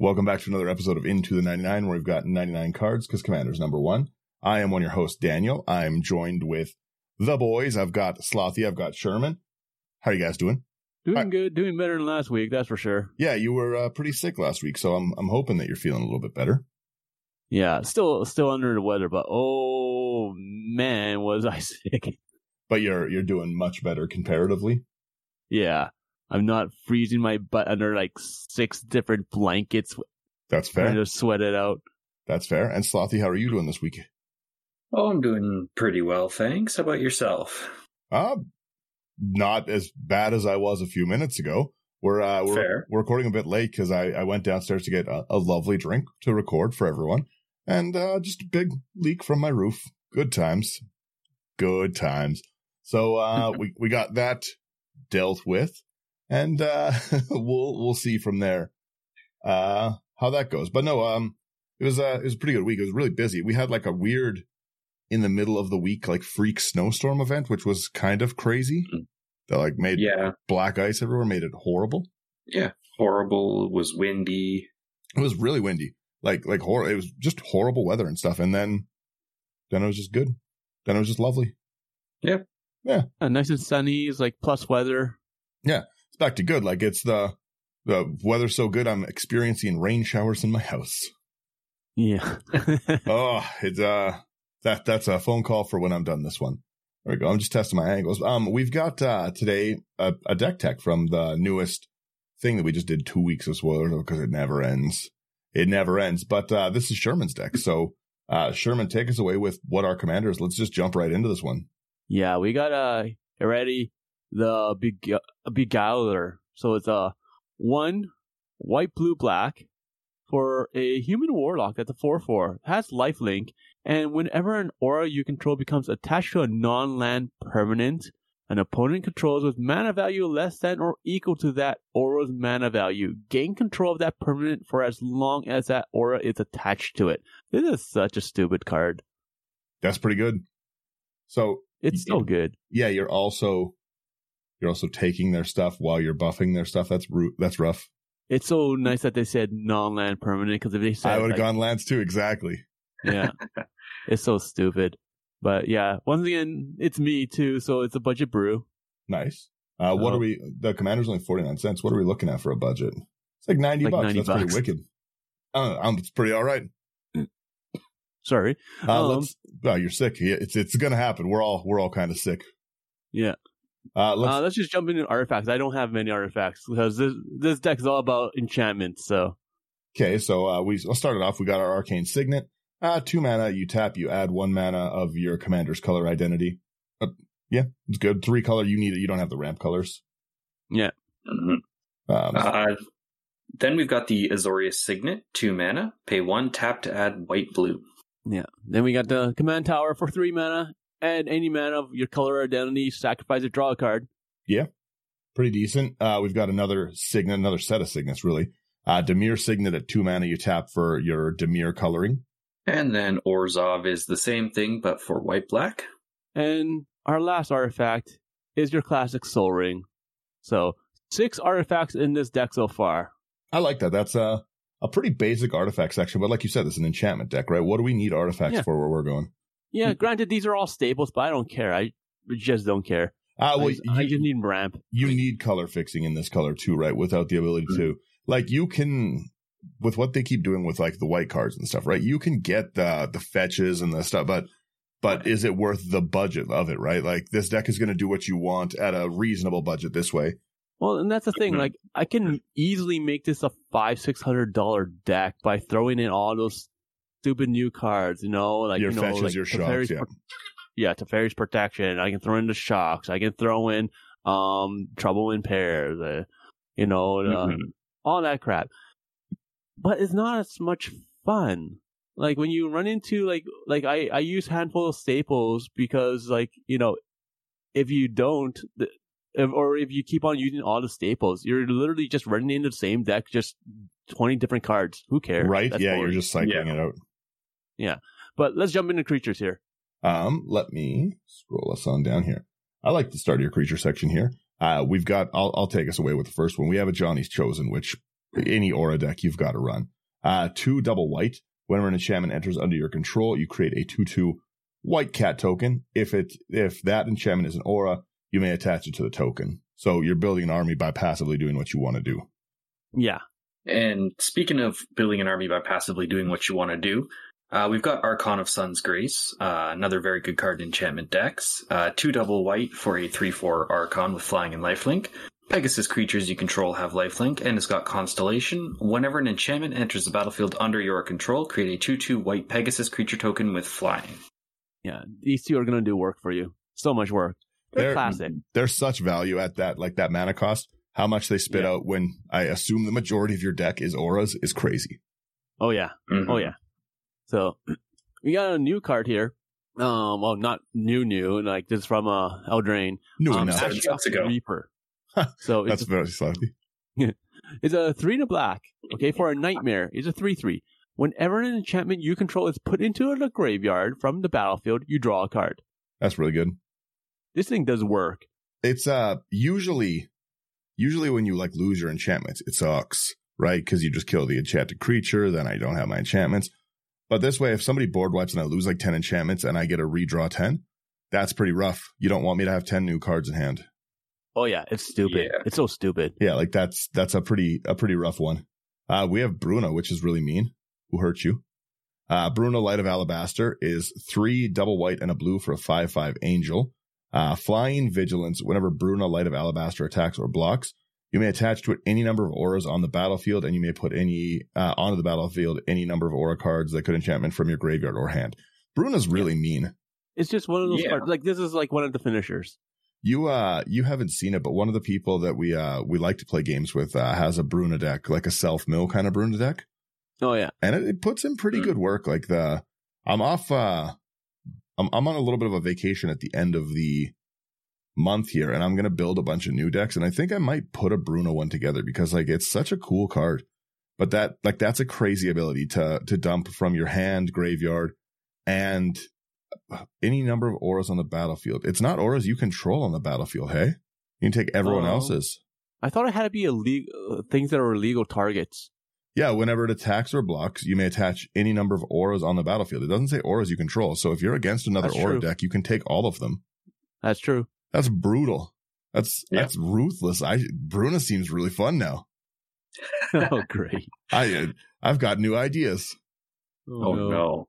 Welcome back to another episode of Into the 99, where we've got 99 cards because Commander's number one. I am one of your hosts, Daniel. I'm joined with the boys. I've got Slothy. I've got Sherman. How are you guys doing? Doing good. Doing better than last week, that's for sure. Yeah, you were pretty sick last week, so I'm hoping that you're feeling a little bit better. Yeah, still under the weather, but oh man, was I sick. But you're doing much better comparatively. Yeah, I'm not freezing my butt under like 6 different blankets. That's fair. Trying to sweat it out. That's fair. And Slothy, how are you doing this week? Oh, I'm doing pretty well, thanks. How about yourself? Not as bad as I was a few minutes ago. We're recording a bit late because I went downstairs to get a lovely drink to record for everyone. And just a big leak from my roof. Good times. Good times. So we got that dealt with. And we'll see from there how that goes. But no, it was a pretty good week. It was really busy. We had like a weird in the middle of the week like freak snowstorm event, which was kind of crazy. That like made black ice everywhere, made it horrible. Yeah, horrible. It was windy. It was really windy. Like it was just horrible weather and stuff. And then it was just good. Then it was just lovely. Yep. Yeah. Nice and sunny. It's like plus weather. Yeah. It's back to good. Like it's the weather's so good. I'm experiencing rain showers in my house. Yeah. Oh, it's that's a phone call for when I'm done this one. There we go. I'm just testing my angles. We've got today a deck tech from the newest thing that we just did 2 weeks of spoilers because it never ends. It never ends. But this is Sherman's deck. So Sherman, take us away with what our commander is. Let's just jump right into this one. Yeah, we got already the Beguiler. So it's 1 white, blue, black for a human warlock that's a 4/4. It has lifelink. And whenever an aura you control becomes attached to a non-land permanent, an opponent controls with mana value less than or equal to that aura's mana value, gain control of that permanent for as long as that aura is attached to it. This is such a stupid card. That's pretty good. So it's so good. Yeah, you're also taking their stuff while you're buffing their stuff. That's rough. It's so nice that they said non-land permanent, because if they said I would have gone lands too, exactly. Yeah. It's so stupid. But yeah, once again, it's me too, so it's a budget brew. Nice. What are we? The commander's only 49 cents. What are we looking at for a budget? It's like 90 bucks. 90 That's bucks. Pretty wicked. It's pretty all right. Sorry. You're sick. It's gonna happen. We're all kind of sick. Yeah. Let's just jump into artifacts. I don't have many artifacts because this deck is all about enchantments. So okay, so we'll start it off. We got our Arcane Signet. 2 mana, you tap, you add 1 mana of your commander's color identity. Yeah, it's good. 3 color, you need it. You don't have the ramp colors. Yeah. Mm-hmm. Then we've got the Azorius Signet, 2 mana. Pay 1 tap to add white, blue. Yeah. Then we got the Command Tower for 3 mana. Add any mana of your color identity, sacrifice or draw a card. Yeah, pretty decent. We've got another signet, another set of signets, really. Dimir Signet at 2 mana, you tap for your Dimir coloring. And then Orzhov is the same thing, but for white-black. And our last artifact is your classic Soul Ring. So 6 artifacts in this deck so far. I like that. That's a pretty basic artifact section, but like you said, it's an enchantment deck, right? What do we need artifacts for where we're going? Yeah, granted, these are all staples, but I don't care. I just don't care. I just need ramp. You need color fixing in this color too, right? Without the ability to, like, you can, with what they keep doing with like the white cards and stuff, right? You can get the fetches and the stuff, but is it worth the budget of it, right? Like, this deck is going to do what you want at a reasonable budget this way. Well, and that's the thing. Like, I can easily make this a $500-600 deck by throwing in all those stupid new cards, like your fetches, like your shocks, Teferi's Protection. I can throw in the shocks. I can throw in Trouble in Pairs. All that crap. But it's not as much fun. Like when you run into like I use handful of staples because if you don't. Or if you keep on using all the staples, you're literally just running into the same deck, just 20 different cards. Who cares? Right? That's boring. You're just cycling it out. Yeah. But let's jump into creatures here. Let me scroll us on down here. I like the start of your creature section here. We've got, I'll take us away with the first one. We have a Johnny's Chosen, which any aura deck you've got to run. 2 double white. Whenever an enchantment enters under your control, you create a 2/2 white cat token. If that enchantment is an aura, you may attach it to the token. So you're building an army by passively doing what you want to do. Yeah. And speaking of building an army by passively doing what you want to do, we've got Archon of Sun's Grace, another very good card in enchantment decks. 2 double white for a 3/4 Archon with flying and lifelink. Pegasus creatures you control have lifelink, and it's got Constellation. Whenever an enchantment enters the battlefield under your control, create a 2/2 white Pegasus creature token with flying. Yeah, these two are going to do work for you. So much work. They're classic. There's such value at that, like that mana cost. How much they spit out when I assume the majority of your deck is auras is crazy. Oh, yeah. Mm-hmm. Oh, yeah. So, we got a new card here. Well, not new. Like, this is from Eldraine. New enough. Reaper. So that's very sloppy. It's a 3 and a black. Okay, for a nightmare. It's a 3/3. Whenever an enchantment you control is put into the graveyard from the battlefield, you draw a card. That's really good. This thing does work. It's usually when you like lose your enchantments, it sucks, right? Because you just kill the enchanted creature, then I don't have my enchantments. But this way, if somebody board wipes and I lose like 10 enchantments and I get a redraw 10, that's pretty rough. You don't want me to have 10 new cards in hand. Oh yeah, it's stupid. Yeah. It's so stupid. Yeah, like that's a pretty rough one. We have Bruna, which is really mean. Who hurt you? Bruna, Light of Alabaster, is 3 double white and a blue for a 5/5 angel. Flying Vigilance. Whenever Bruna, Light of Alabaster attacks or blocks, you may attach to it any number of auras on the battlefield, and you may put onto the battlefield any number of aura cards that could enchantment from your graveyard or hand. Bruna's really mean. It's just one of those cards. Like, this is like one of the finishers. You haven't seen it, but one of the people that we like to play games with has a Bruna deck, like a self-mill kind of Bruna deck. Oh yeah, and it puts in pretty good work. Like I'm off. I'm on a little bit of a vacation at the end of the month here, and I'm gonna build a bunch of new decks, and I think I might put a Bruna one together because like it's such a cool card. But that's a crazy ability to dump from your hand, graveyard, and any number of auras on the battlefield. It's not auras you control on the battlefield, hey? You can take everyone else's. I thought it had to be illegal things that are illegal targets. Yeah, whenever it attacks or blocks, you may attach any number of auras on the battlefield. It doesn't say auras you control. So if you're against another aura deck, you can take all of them. That's true. That's brutal. That's ruthless. Bruna seems really fun now. Oh, great. I've got new ideas. Oh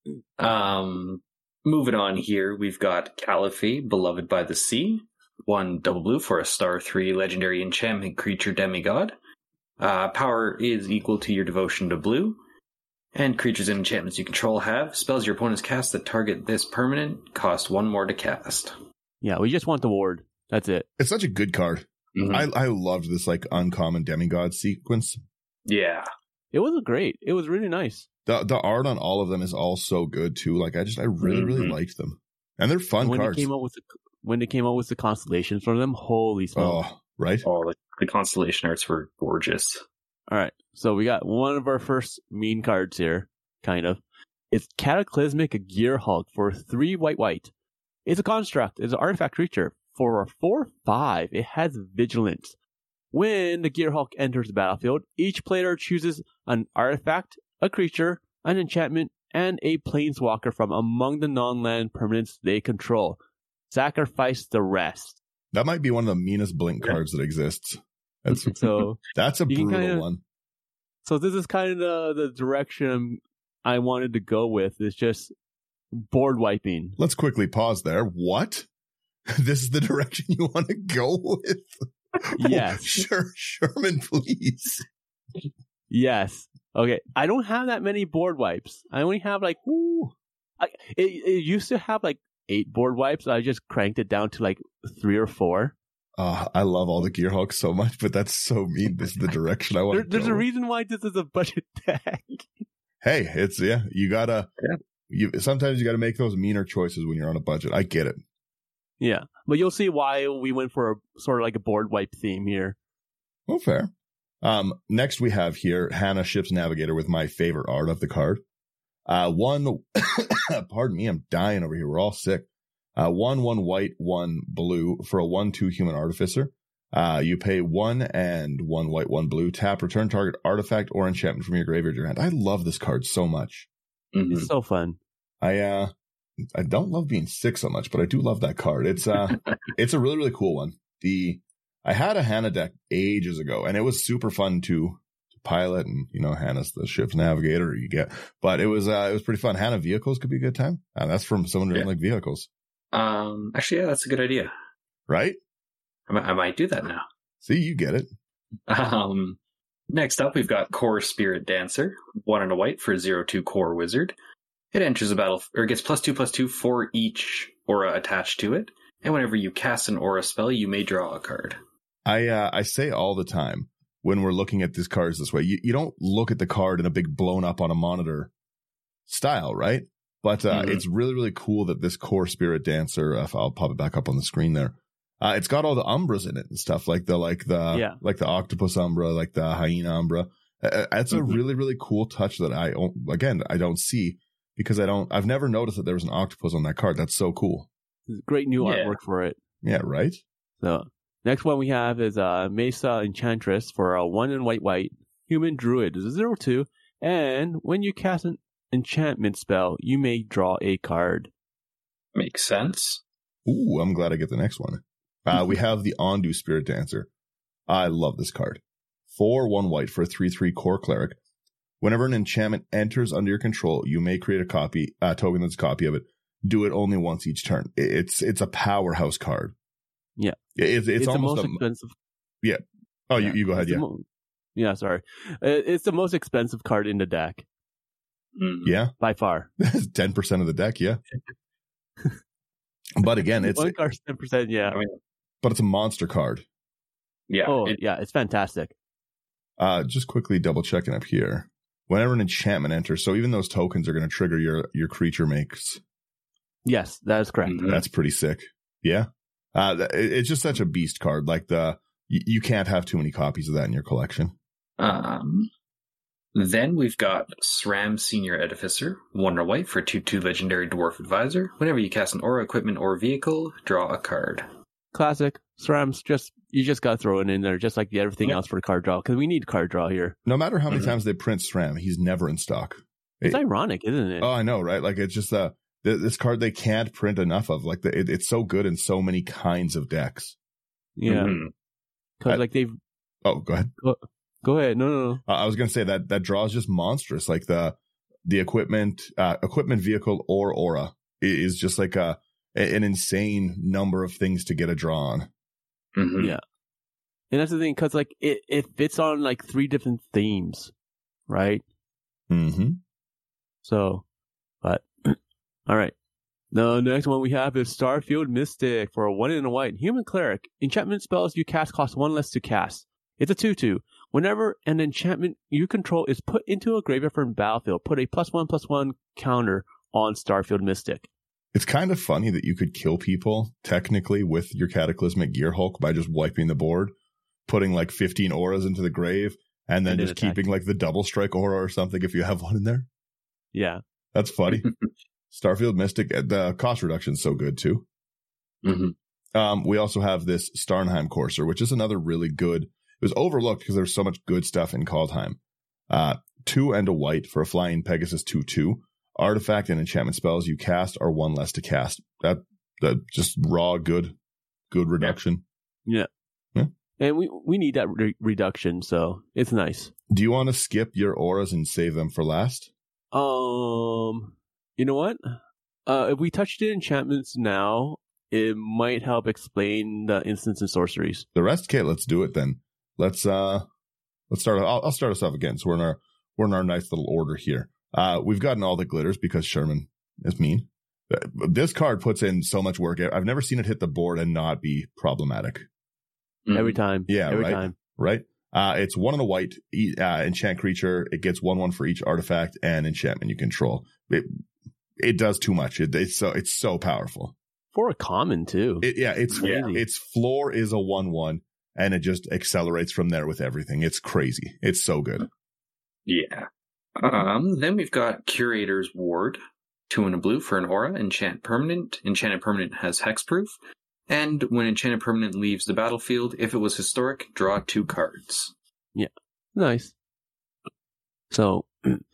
no. Moving on here, we've got Caliphate, Beloved by the Sea. 1 double blue for a star 3 legendary enchantment creature demigod. Power is equal to your devotion to blue. And creatures and enchantments you control have spells your opponents cast that target this permanent cost 1 more to cast. Yeah, we just want the ward. That's it. It's such a good card. Mm-hmm. I loved this like uncommon demigod sequence. Yeah. It was great. It was really nice. The art on all of them is all so good too. Like I really liked them, and they're fun cards. When they came out with the constellations for them, holy smokes! Oh, right. Oh, the constellation arts were gorgeous. All right, so we got one of our first mean cards here. Kind of, it's Cataclysmic Gearhulk for 3 white. It's a construct. It's an artifact creature for a 4/5. It has vigilance. When the Gearhulk enters the battlefield, each player chooses an artifact, a creature, an enchantment, and a planeswalker from among the non-land permanents they control. Sacrifice the rest. That might be one of the meanest blink cards that exists. That's a brutal one. So this is kind of the direction I wanted to go with. It's just board wiping. Let's quickly pause there. What? This is the direction you want to go with? Yes. Sherman, please. Yes. Okay. I don't have that many board wipes. I only have like, it used to have like 8 board wipes. I just cranked it down to like 3 or 4. I love all the Gearhulks so much, but that's so mean. This is the direction I want to go. There's a reason why this is a budget deck. Hey, it's, you gotta, sometimes you gotta make those meaner choices when you're on a budget. I get it. Yeah, but you'll see why we went for a sort of like a board wipe theme here. Oh, fair. Next we have here Hannah Ship's Navigator with my favorite art of the card. Pardon me, I'm dying over here. We're all sick. 1 white, 1 blue for a 1/2 human artificer. You pay 1 and 1 white, 1 blue. Tap, return target artifact or enchantment from your graveyard to your hand. I love this card so much. Mm-hmm. It's so fun. I don't love being sick so much, but I do love that card. It's it's a really, really cool one. I had a Hannah deck ages ago, and it was super fun to pilot, and Hannah's the ship's navigator you get, but it was pretty fun. Hannah vehicles could be a good time. That's from someone who doesn't like vehicles. Actually, yeah, that's a good idea. Right? I might do that now. See, you get it. Next up, we've got Core Spirit Dancer, 1 and a white for 0/2 Core Wizard. It enters the battle, or gets +2/+2 for each aura attached to it, and whenever you cast an aura spell, you may draw a card. I say all the time when we're looking at these cards this way, you don't look at the card in a big blown up on a monitor style, right? But it's really, really cool that this Core Spirit Dancer, if I'll pop it back up on the screen there, it's got all the umbras in it and stuff, like the octopus umbra, like the hyena umbra. It's a really, really cool touch that I don't see, because I've never noticed that there was an octopus on that card. That's so cool. Great new artwork for it. Yeah, right? So next one we have is Mesa Enchantress for a 1 and white human druid. It's a 0/2, and when you cast an enchantment spell, you may draw a card. Makes sense. Ooh, I'm glad I get the next one. We have the Ondu Spirit Dancer. I love this card. 4 1 white for a 3/3 Core Cleric. Whenever an enchantment enters under your control, you may create a token that's a copy of it. Do it only once each turn. It's a powerhouse card. Yeah. It's almost the most expensive. Yeah. Oh, yeah. You go ahead. Yeah. Sorry. It's the most expensive card in the deck. Yeah. By far. 10% of the deck. Yeah. But again, it's 10%. Yeah. But it's a monster card. Yeah. Oh, it's fantastic. Just quickly double checking up here. Whenever an enchantment enters, so even those tokens are going to trigger your creature makes. Yes, that is correct. Mm-hmm. That's pretty sick. Yeah. It's just such a beast card. Like you can't have too many copies of that in your collection. Then we've got SRAM Senior Edificer, 1 and white for 2/2 Legendary Dwarf Advisor. Whenever you cast an aura, equipment, or vehicle, draw a card. Classic. SRAM's you just got to throw it in there, just like everything else for card draw, because we need card draw here. No matter how many times they print SRAM, he's never in stock. It's ironic, isn't it? Oh, I know, right? Like, it's just this card they can't print enough of. Like, it's so good in so many kinds of decks. Yeah. Because they've... Oh, go ahead. Go ahead. No. I was going to say that draw is just monstrous. Like the equipment vehicle or aura is just like an insane number of things to get a draw on. Mm-hmm. Yeah. And that's the thing, because it fits on 3 different themes, right? Mm-hmm. So, but all right. The next one we have is Starfield Mystic for a 1 and white human cleric. Enchantment spells you cast cost 1 less to cast. It's a 2/2. Whenever an enchantment you control is put into a graveyard from battlefield, put a +1/+1 counter on Starfield Mystic. It's kind of funny that you could kill people technically with your Cataclysmic Gear Hulk by just wiping the board, putting 15 auras into the grave, and then just keeping the double strike aura or something if you have one in there. Yeah. That's funny. Starfield Mystic, the cost reduction is so good too. Mm-hmm. We also have this Starnheim Courser, which is another really good. It was overlooked because there's so much good stuff in Kaldheim. 2 and a white for a flying Pegasus 2/2. Artifact and enchantment spells you cast are 1 less to cast. That just raw good reduction. Yeah. And we need that reduction, so it's nice. Do you want to skip your auras and save them for last? You know what? If we touched the enchantments now, it might help explain the instants and sorceries. The rest, okay, let's do it then. Let's start. I'll start us off again. So we're in our nice little order here. We've gotten all the glitters because Sherman is mean. This card puts in so much work. I've never seen it hit the board and not be problematic. Every time. Yeah, every right. Time. Right. It's 1 and a white enchant creature. It gets 1/1 for each artifact and enchantment you control. It does too much. It's so powerful. For a common too. Its floor is a 1/1. And it just accelerates from there with everything. It's crazy. It's so good. Yeah. Then we've got Curator's Ward. 2 and a blue for an aura. Enchanted permanent has hexproof. And when enchanted permanent leaves the battlefield, if it was historic, draw 2 cards. Yeah, nice. So,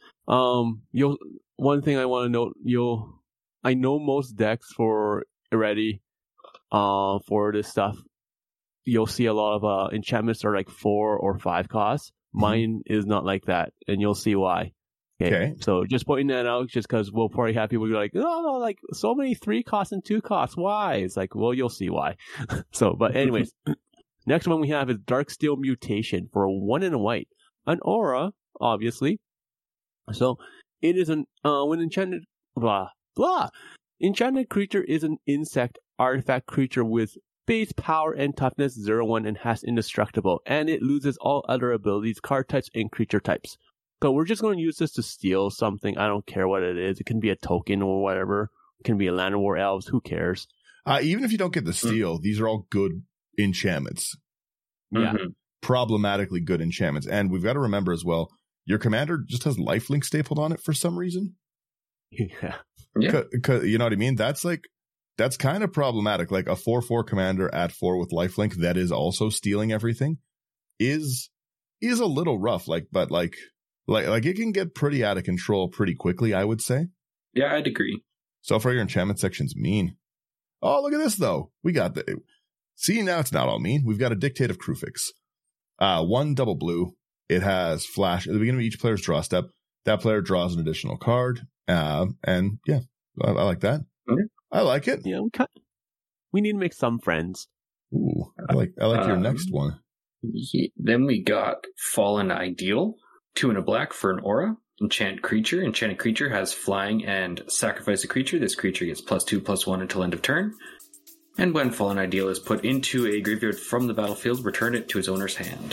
one thing I want to note, I know most decks for already, for this stuff, you'll see a lot of enchantments are like 4 or 5 costs. Mine is not like that, and you'll see why. Okay. So just pointing that out, just because we'll probably have people be like, oh, like so many 3 costs and 2 costs. Why? It's like, well, you'll see why. So, but anyways, next one we have is Darksteel Mutation for 1 and a white, an aura, obviously. So it is when enchanted enchanted creature is an insect artifact creature with base power and toughness 0-1 and has indestructible, and it loses all other abilities, card types, and creature types. So we're just going to use this to steal something. I don't care what it is. It can be a token or whatever. It can be a Land of War Elves. Who cares? Even if you don't get the steal, these are all good enchantments. Yeah. Problematically good enchantments. And we've got to remember as well, your commander just has lifelink stapled on it for some reason. Yeah. You know what I mean? That's kind of problematic. Like a 4/4 commander at 4 with lifelink that is also stealing everything is a little rough. But it can get pretty out of control pretty quickly, I would say. Yeah, I'd agree. So far, your enchantment section's mean. Oh, look at this, though. We got See, now it's not all mean. We've got a Dictate of Kruphix. 1 double blue. It has flash. At the beginning of each player's draw step, that player draws an additional card. And yeah, I like that. Mm-hmm. I like it. Yeah, we need to make some friends. Ooh, I like your next one. Then we got Fallen Ideal. 2 and a black for an aura. Enchant creature. Enchanted creature has flying and sacrifice a creature. This creature gets +2/+1 until end of turn. And when Fallen Ideal is put into a graveyard from the battlefield, return it to its owner's hand.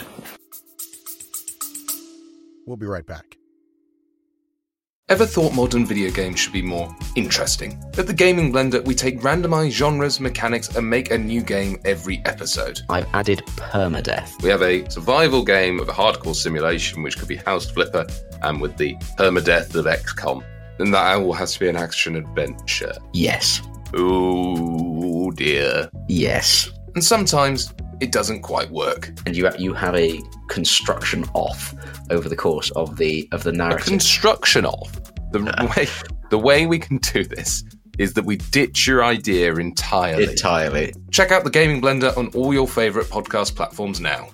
We'll be right back. Ever thought modern video games should be more interesting? At the Gaming Blender, we take randomized genres, mechanics, and make a new game every episode. I've added permadeath. We have a survival game of a hardcore simulation, which could be House Flipper, and with the permadeath of XCOM. And that all has to be an action-adventure. Yes. Oh dear. Yes. And sometimes it doesn't quite work. And you have a construction off over the course of the narrative. A construction off. The way we can do this is that we ditch your idea entirely. Check out the Gaming Blender on all your favourite podcast platforms now.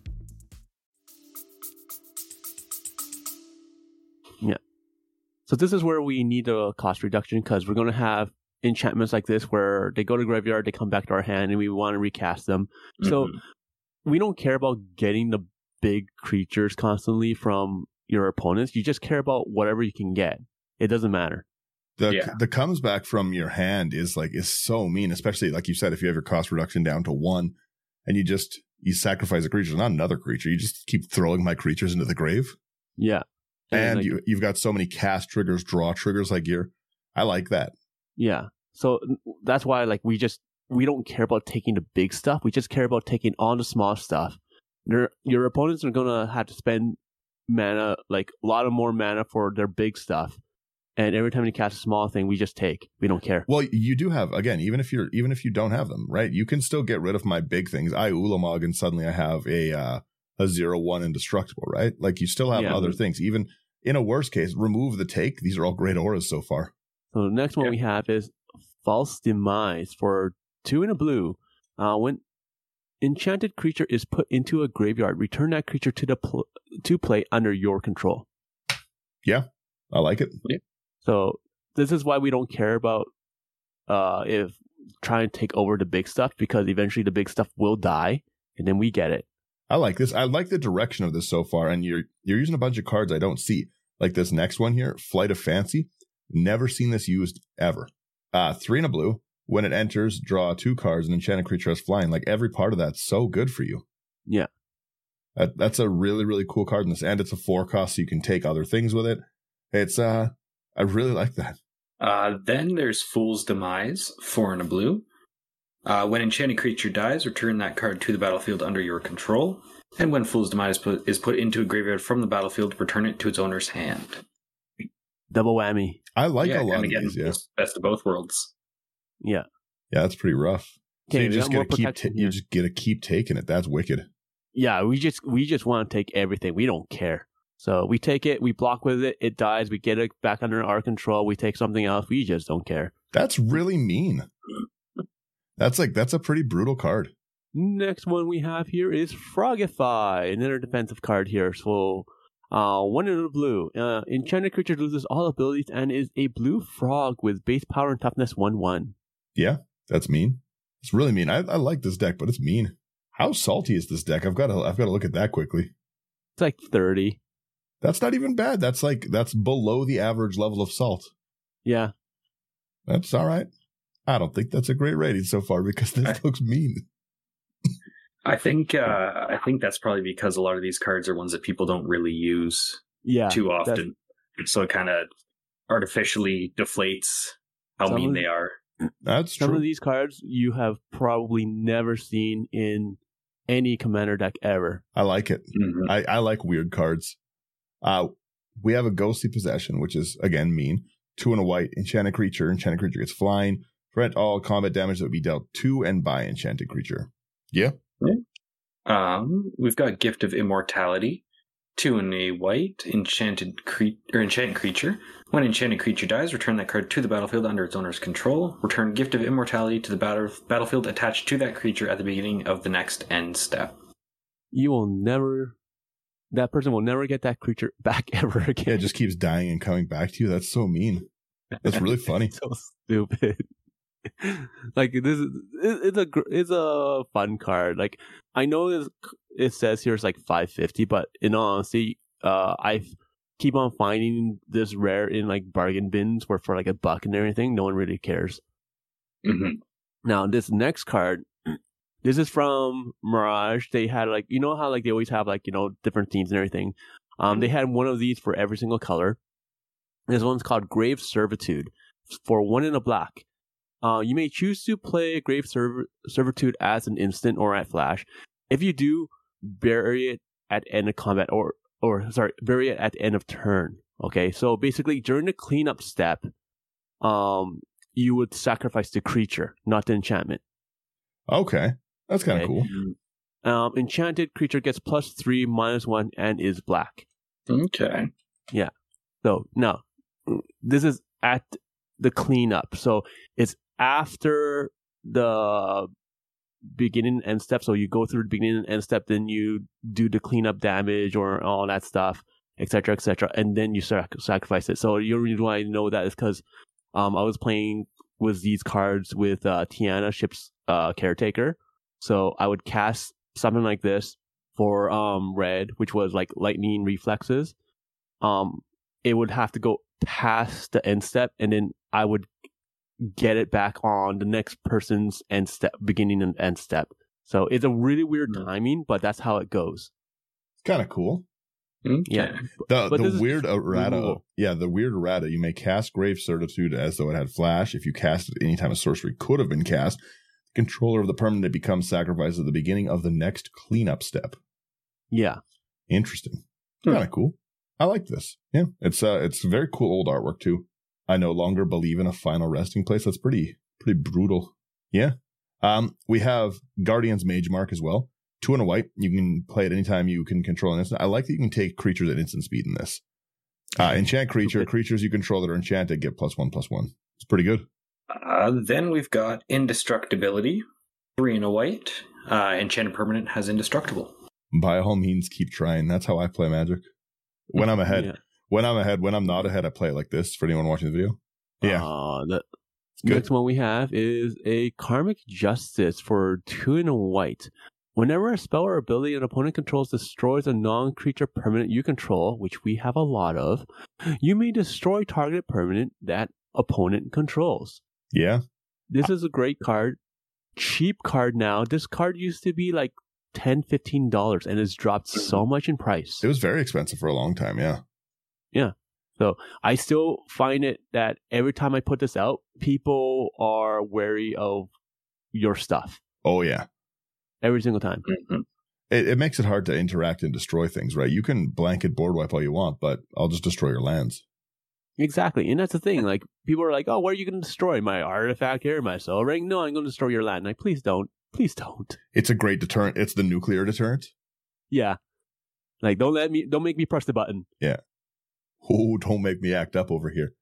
Yeah. So this is where we need a cost reduction, because we're going to have enchantments like this where they go to graveyard, they come back to our hand, and we want to recast them. Mm-hmm. So we don't care about getting the big creatures constantly from your opponents. You just care about whatever you can get. It doesn't matter. The comes back from your hand is so mean, especially like you said, if you have your cost reduction down to 1 and you sacrifice a creature, not another creature. You just keep throwing my creatures into the grave. Yeah. And you've got so many cast triggers, draw triggers, I like that. Yeah. So that's why we don't care about taking the big stuff. We just care about taking all the small stuff. Your opponents are going to have to spend mana, a lot of more mana for their big stuff. And every time they cast a small thing, we just take. We don't care. Well, you do have, again, even if you don't have them, right? You can still get rid of my big things. I Ulamog and suddenly I have a 0/1 indestructible, right? You still have other things. Even in a worst case, remove the take. These are all great auras so far. So the next one we have is False Demise for 2 and a blue. When enchanted creature is put into a graveyard, return that creature to play under your control. Yeah, I like it. Yeah. So this is why we don't care about if trying to take over the big stuff, because eventually the big stuff will die, and then we get it. I like this. I like the direction of this so far, and you're using a bunch of cards I don't see. Like this next one here, Flight of Fancy. Never seen this used ever. 3 and a blue. When it enters, draw 2 cards, and enchanted creature has flying. Every part of that's so good for you. Yeah. That's a really, really cool card in this. And it's a 4 cost, so you can take other things with it. It's, I really like that. Then there's Fool's Demise, 4 and a blue. When enchanted creature dies, return that card to the battlefield under your control. And when Fool's Demise is put into a graveyard from the battlefield, return it to its owner's hand. Double whammy. I like a lot of these, yeah. Best of both worlds. Yeah. Yeah, that's pretty rough. So you just get to keep taking it. That's wicked. Yeah, we just want to take everything. We don't care. So we take it, we block with it, it dies, we get it back under our control, we take something else, we just don't care. That's really mean. That's a pretty brutal card. Next one we have here is Frogify, another defensive card here. So, 1 in the blue. Enchanted creature loses all abilities and is a blue frog with base power and toughness 1/1. Yeah, that's mean. It's really mean. I like this deck, but it's mean. How salty is this deck? I've got to look at that quickly. It's like 30. That's not even bad. That's below the average level of salt. Yeah. That's all right. I don't think that's a great rating so far because this looks mean. I think that's probably because a lot of these cards are ones that people don't really use too often. So it kind of artificially deflates how mean they are. That's true. Some of these cards you have probably never seen in any commander deck ever. I like it. Mm-hmm. I like weird cards. We have a Ghostly Possession, which is, again, mean. 2 and a white, enchanted creature. Enchanted creature gets flying. Prevent all combat damage that would be dealt to and by enchanted creature. Yeah. We've got Gift of Immortality. 2 and a white, enchanted creature. When enchanted creature dies, return that card to the battlefield under its owner's control. Return Gift of Immortality to the battlefield attached to that creature at the beginning of the next end step. That person will never get that creature back ever again. Yeah, it just keeps dying and coming back to you. That's so mean. That's really funny. So stupid. Like it's a fun card. Like I know it says here it's like $5.50, but in all honesty, I keep on finding this rare in like bargain bins where for like $1 and everything. No one really cares. Mm-hmm. Now this next card. This is from Mirage. They had like, you know how like they always have like, you know, different themes and everything. They had one of these for every single color. This one's called Grave Servitude for 1 in a black. You may choose to play Grave Servitude as an instant or at flash. If you do, bury it at end of combat bury it at the end of turn. Okay, so basically during the cleanup step, you would sacrifice the creature, not the enchantment. Okay. That's kind of cool. Enchanted creature gets +3, -1, and is black. Okay. Yeah. So, no. This is at the cleanup. So, it's after the beginning and end step. So, you go through the beginning and end step, then you do the cleanup damage or all that stuff, etc., and then you sacrifice it. So, the reason why I know that is because I was playing with these cards with Tiana, Ship's Caretaker. So I would cast something like this for red, which was like lightning reflexes. It would have to go past the end step, and then I would get it back on the next person's end step, beginning and end step. So it's a really weird timing, but that's how it goes. It's kind of cool. Okay. Yeah. The weird errata. Yeah, the weird errata. You may cast Grave Servitude as though it had flash. If you cast it anytime a sorcery could have been cast, the controller of the permanent becomes sacrificed at the beginning of the next cleanup step. Yeah. Interesting. Kind of cool. I like this. Yeah. It's very cool old artwork too. I no longer believe in a final resting place. That's pretty brutal. Yeah. We have Guardian's Mage Mark as well. 2 and a white. You can play it anytime you can control an instant. I like that you can take creatures at instant speed in this. Enchant creature. Creatures you control that are enchanted get +1/+1. It's pretty good. Then we've got Indestructibility. 3 and a white. Enchanted permanent has Indestructible. By all means, keep trying. That's how I play Magic. When I'm ahead. Yeah. When I'm not ahead, I play it like this for anyone watching the video. Yeah. The next one we have is a Karmic Justice for 2 and a white. Whenever a spell or ability an opponent controls destroys a non-creature permanent you control, which we have a lot of, you may destroy targeted permanent that opponent controls. Yeah. This is a great card. Cheap card now. This card used to be like $10, $15 and has dropped so much in price. It was very expensive for a long time, yeah. Yeah. So I still find it that every time I put this out, people are wary of your stuff. Oh, yeah. Every single time. Mm-hmm. It makes it hard to interact and destroy things, right? You can blanket board wipe all you want, but I'll just destroy your lands. Exactly. And that's the thing. Like, people are like, oh, what are you going to destroy? My artifact here, my soul ring? No, I'm going to destroy your land. Like, please don't. Please don't. It's a great deterrent. It's the nuclear deterrent. Yeah. Like, don't make me press the button. Yeah. Oh, don't make me act up over here.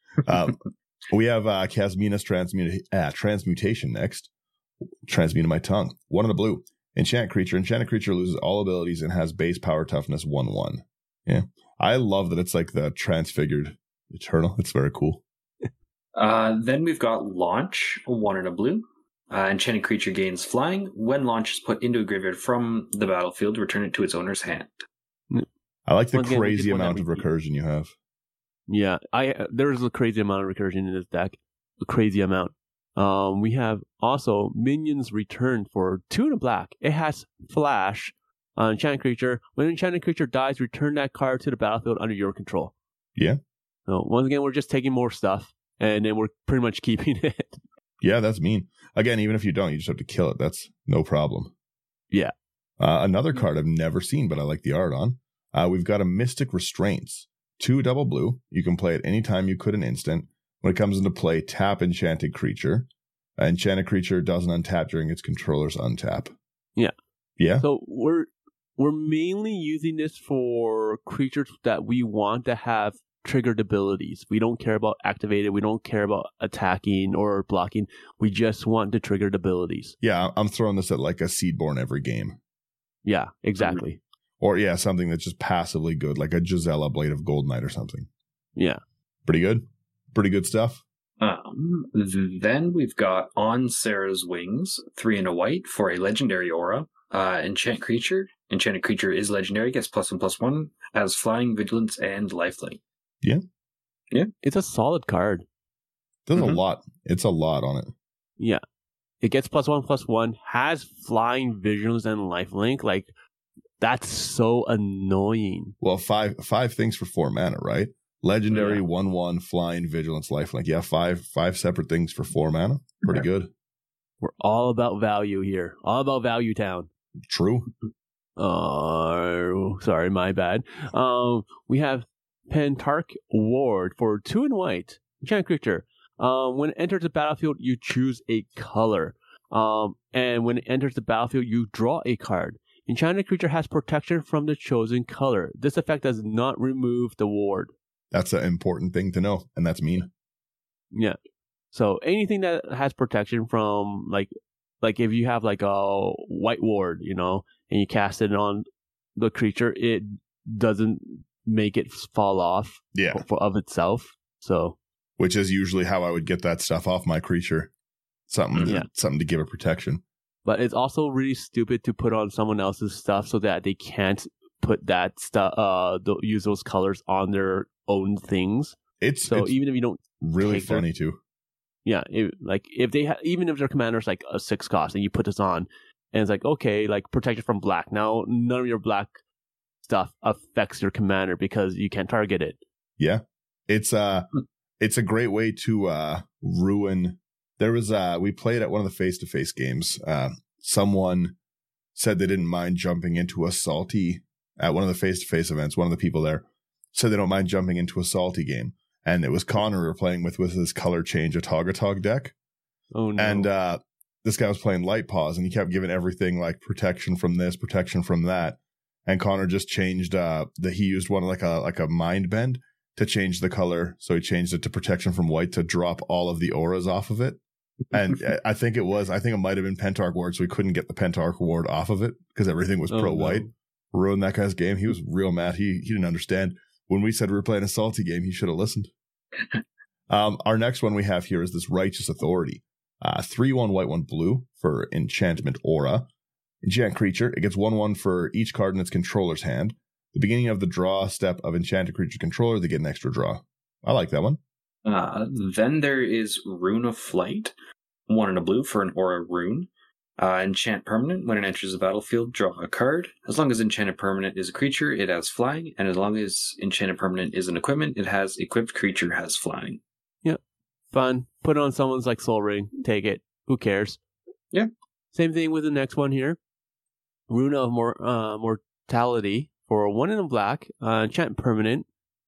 We have Kasmina's Transmutation next. Transmuting my tongue. 1 in the blue. Enchanted creature loses all abilities and has base power toughness 1/1. Yeah. I love that it's like the transfigured eternal. It's very cool. Then we've got Launch, 1 in a blue. Enchanted creature gains flying. When Launch is put into a graveyard from the battlefield, return it to its owner's hand. I like the crazy amount of recursion you have. Yeah, there's a crazy amount of recursion in this deck. A crazy amount. We have also Minions Return for 2 in a black. It has Flash. Enchanted creature. When an enchanted creature dies, return that card to the battlefield under your control. Yeah. So once again, we're just taking more stuff, and then we're pretty much keeping it. Yeah, that's mean. Again, even if you don't, you just have to kill it. That's no problem. Yeah. Another card I've never seen, but I like the art on. We've got a Mystic Restraints. 2 double blue. You can play it anytime you could an instant. When it comes into play, tap enchanted creature. Enchanted creature doesn't untap during its controller's untap. Yeah. Yeah. So we're mainly using this for creatures that we want to have triggered abilities. We don't care about activated. We don't care about attacking or blocking. We just want the triggered abilities. Yeah, I'm throwing this at like a Seedborn every game. Yeah, exactly. Or yeah, something that's just passively good, like a Gisela Blade of Gold Knight or something. Yeah. Pretty good. Pretty good stuff. Then we've got On Sarah's Wings, 3 in a white for a legendary aura. Enchanted creature is legendary, gets +1/+1, has flying, vigilance, and lifelink. Yeah. Yeah. It's a solid card. There's a lot. It's a lot on it. Yeah. It gets +1/+1, has flying, vigilance, and lifelink. Like, that's so annoying. Well, five things for 4 mana, right? Legendary, 1/1, flying, vigilance, lifelink. Yeah, five separate things for 4 mana. Pretty good. We're all about value here. All about Value Town. True. Sorry, my bad. We have Pentarch Ward for 2 in white. Enchanted creature. When it enters the battlefield, you choose a color. And when it enters the battlefield, you draw a card. Enchanted creature has protection from the chosen color. This effect does not remove the ward. That's an important thing to know, and that's mean. Yeah. So anything that has protection from, like if you have like a white ward, and you cast it on the creature, it doesn't make it fall off of itself. So, which is usually how I would get that stuff off my creature. Something to give it protection. But it's also really stupid to put on someone else's stuff so that they can't put that stuff, use those colors on their own things. It's even if you don't, really funny too. Yeah, if they even if their commander's like a 6 cost and you put this on, and it's like, okay, like protection from black. Now none of your black stuff affects your commander because you can't target it. Yeah, it's a great way to ruin. There was we played at one of the face-to-face games. Someone said they didn't mind jumping into a salty at one of the face-to-face events. One of the people there said they don't mind jumping into a salty game. And it was Connor we were playing with his color change a Togatog deck. Oh, no. And this guy was playing Light Paws, and he kept giving everything like protection from this, protection from that. And Connor just changed he used one like a mind bend to change the color. So he changed it to protection from white to drop all of the auras off of it. And I think it might have been Pentarch Ward, so we couldn't get the Pentarch Ward off of it because everything was pro-white. No. Ruined that guy's game. He was real mad. He didn't understand. When we said we were playing a salty game, he should have listened. Our next one we have here is this Righteous Authority. 3/1 white, 1 blue for Enchantment Aura. Enchant creature. It gets 1/1 for each card in its controller's hand. The beginning of the draw step of enchanted creature controller, they get an extra draw. I like that one. Then there is Rune of Flight. 1 in a blue for an aura rune. Enchant permanent. When it enters the battlefield, draw a card. As long as enchanted permanent is a creature, it has flying. And as long as enchanted permanent is an equipment, it has equipped creature has flying. Yep. Fun. Put it on someone's like Soul Ring. Take it. Who cares? Yeah. Same thing with the next one here. Rune of Mortality for 1 in a black. Enchant permanent.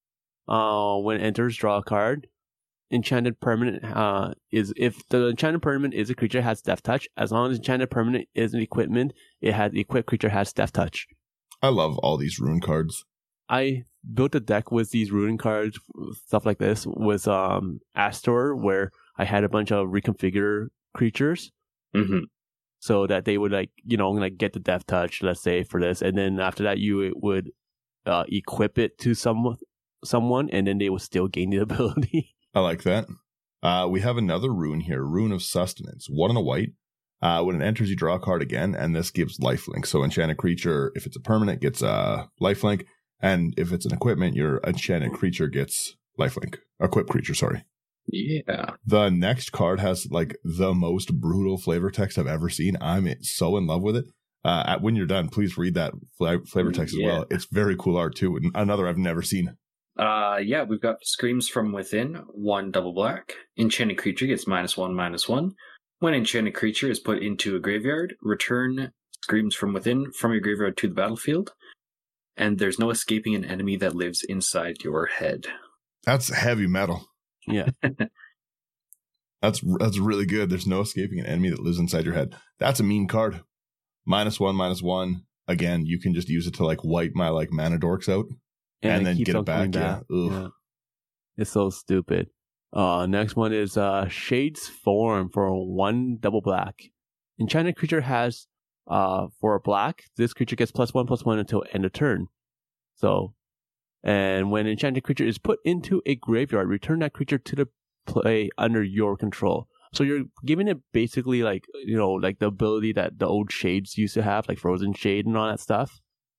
when it enters, draw a card. Enchanted permanent is if the enchanted permanent is a creature that has Death Touch. As long as enchanted permanent is an equipment, the equipped creature has Death Touch. I love all these rune cards. I built a deck with these rune cards, stuff like this, with Astor, where I had a bunch of reconfigure creatures, so that they would get the Death Touch, let's say, for this, and then after that you would equip it to someone, and then they would still gain the ability. I like that. We have another rune here, Rune of Sustenance. 1 and a white. When it enters, you draw a card again, and this gives lifelink. So enchanted creature, if it's a permanent, gets lifelink, and if it's an equipment, your enchanted creature gets lifelink. Equipped creature, sorry. Yeah. The next card has like the most brutal flavor text I've ever seen. I'm so in love with it. When you're done, please read that flavor text as well. It's very cool art too. Another I've never seen. We've got Screams from Within, 1 double black. Enchanted creature gets -1/-1. When enchanted creature is put into a graveyard, return Screams from Within from your graveyard to the battlefield, and there's no escaping an enemy that lives inside your head. That's heavy metal. Yeah. That's really good. There's no escaping an enemy that lives inside your head. That's a mean card. -1/-1. Again, you can just use it to like wipe my like mana dorks out. And then get it back. Yeah. It's so stupid. Next one is Shade's Form for 1 double black. Enchanted creature has for a black, this creature gets +1/+1 until end of turn. So, and when enchanted creature is put into a graveyard, return that creature to the play under your control. So you're giving it basically like the ability that the old Shades used to have, like Frozen Shade and all that stuff.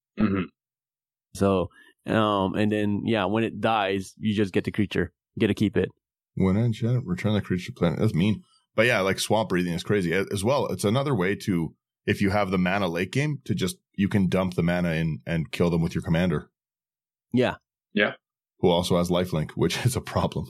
So. And then, when it dies, you just get the creature. You get to keep it. When enchanted, return the creature to planet. That's mean. But yeah, like Swamp Breathing is crazy as well. It's another way to, if you have the mana late game, you can dump the mana in and kill them with your commander. Yeah. Yeah. Who also has lifelink, which is a problem.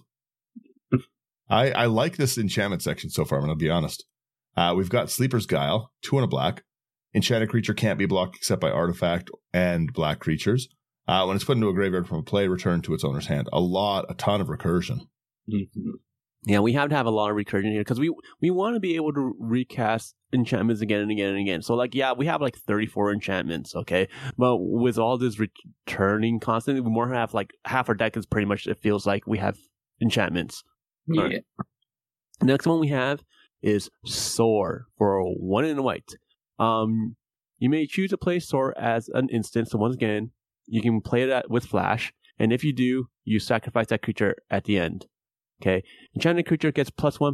I like this enchantment section so far, I'm going to be honest. We've got Sleeper's Guile, 2 and a black. Enchanted creature can't be blocked except by artifact and black creatures. When it's put into a graveyard from a play, return to its owner's hand. A ton of recursion. Yeah, we have to have a lot of recursion here because we want to be able to recast enchantments again and again and again. So we have like 34 enchantments, okay? But with all this returning constantly, we more have like half our deck is pretty much, it feels like we have enchantments. Yeah. Right. Next one we have is Soar for 1 and a white. You may choose to play Soar as an instant, so once again, you can play that with flash, and if you do, you sacrifice that creature at the end. Okay, enchanted creature gets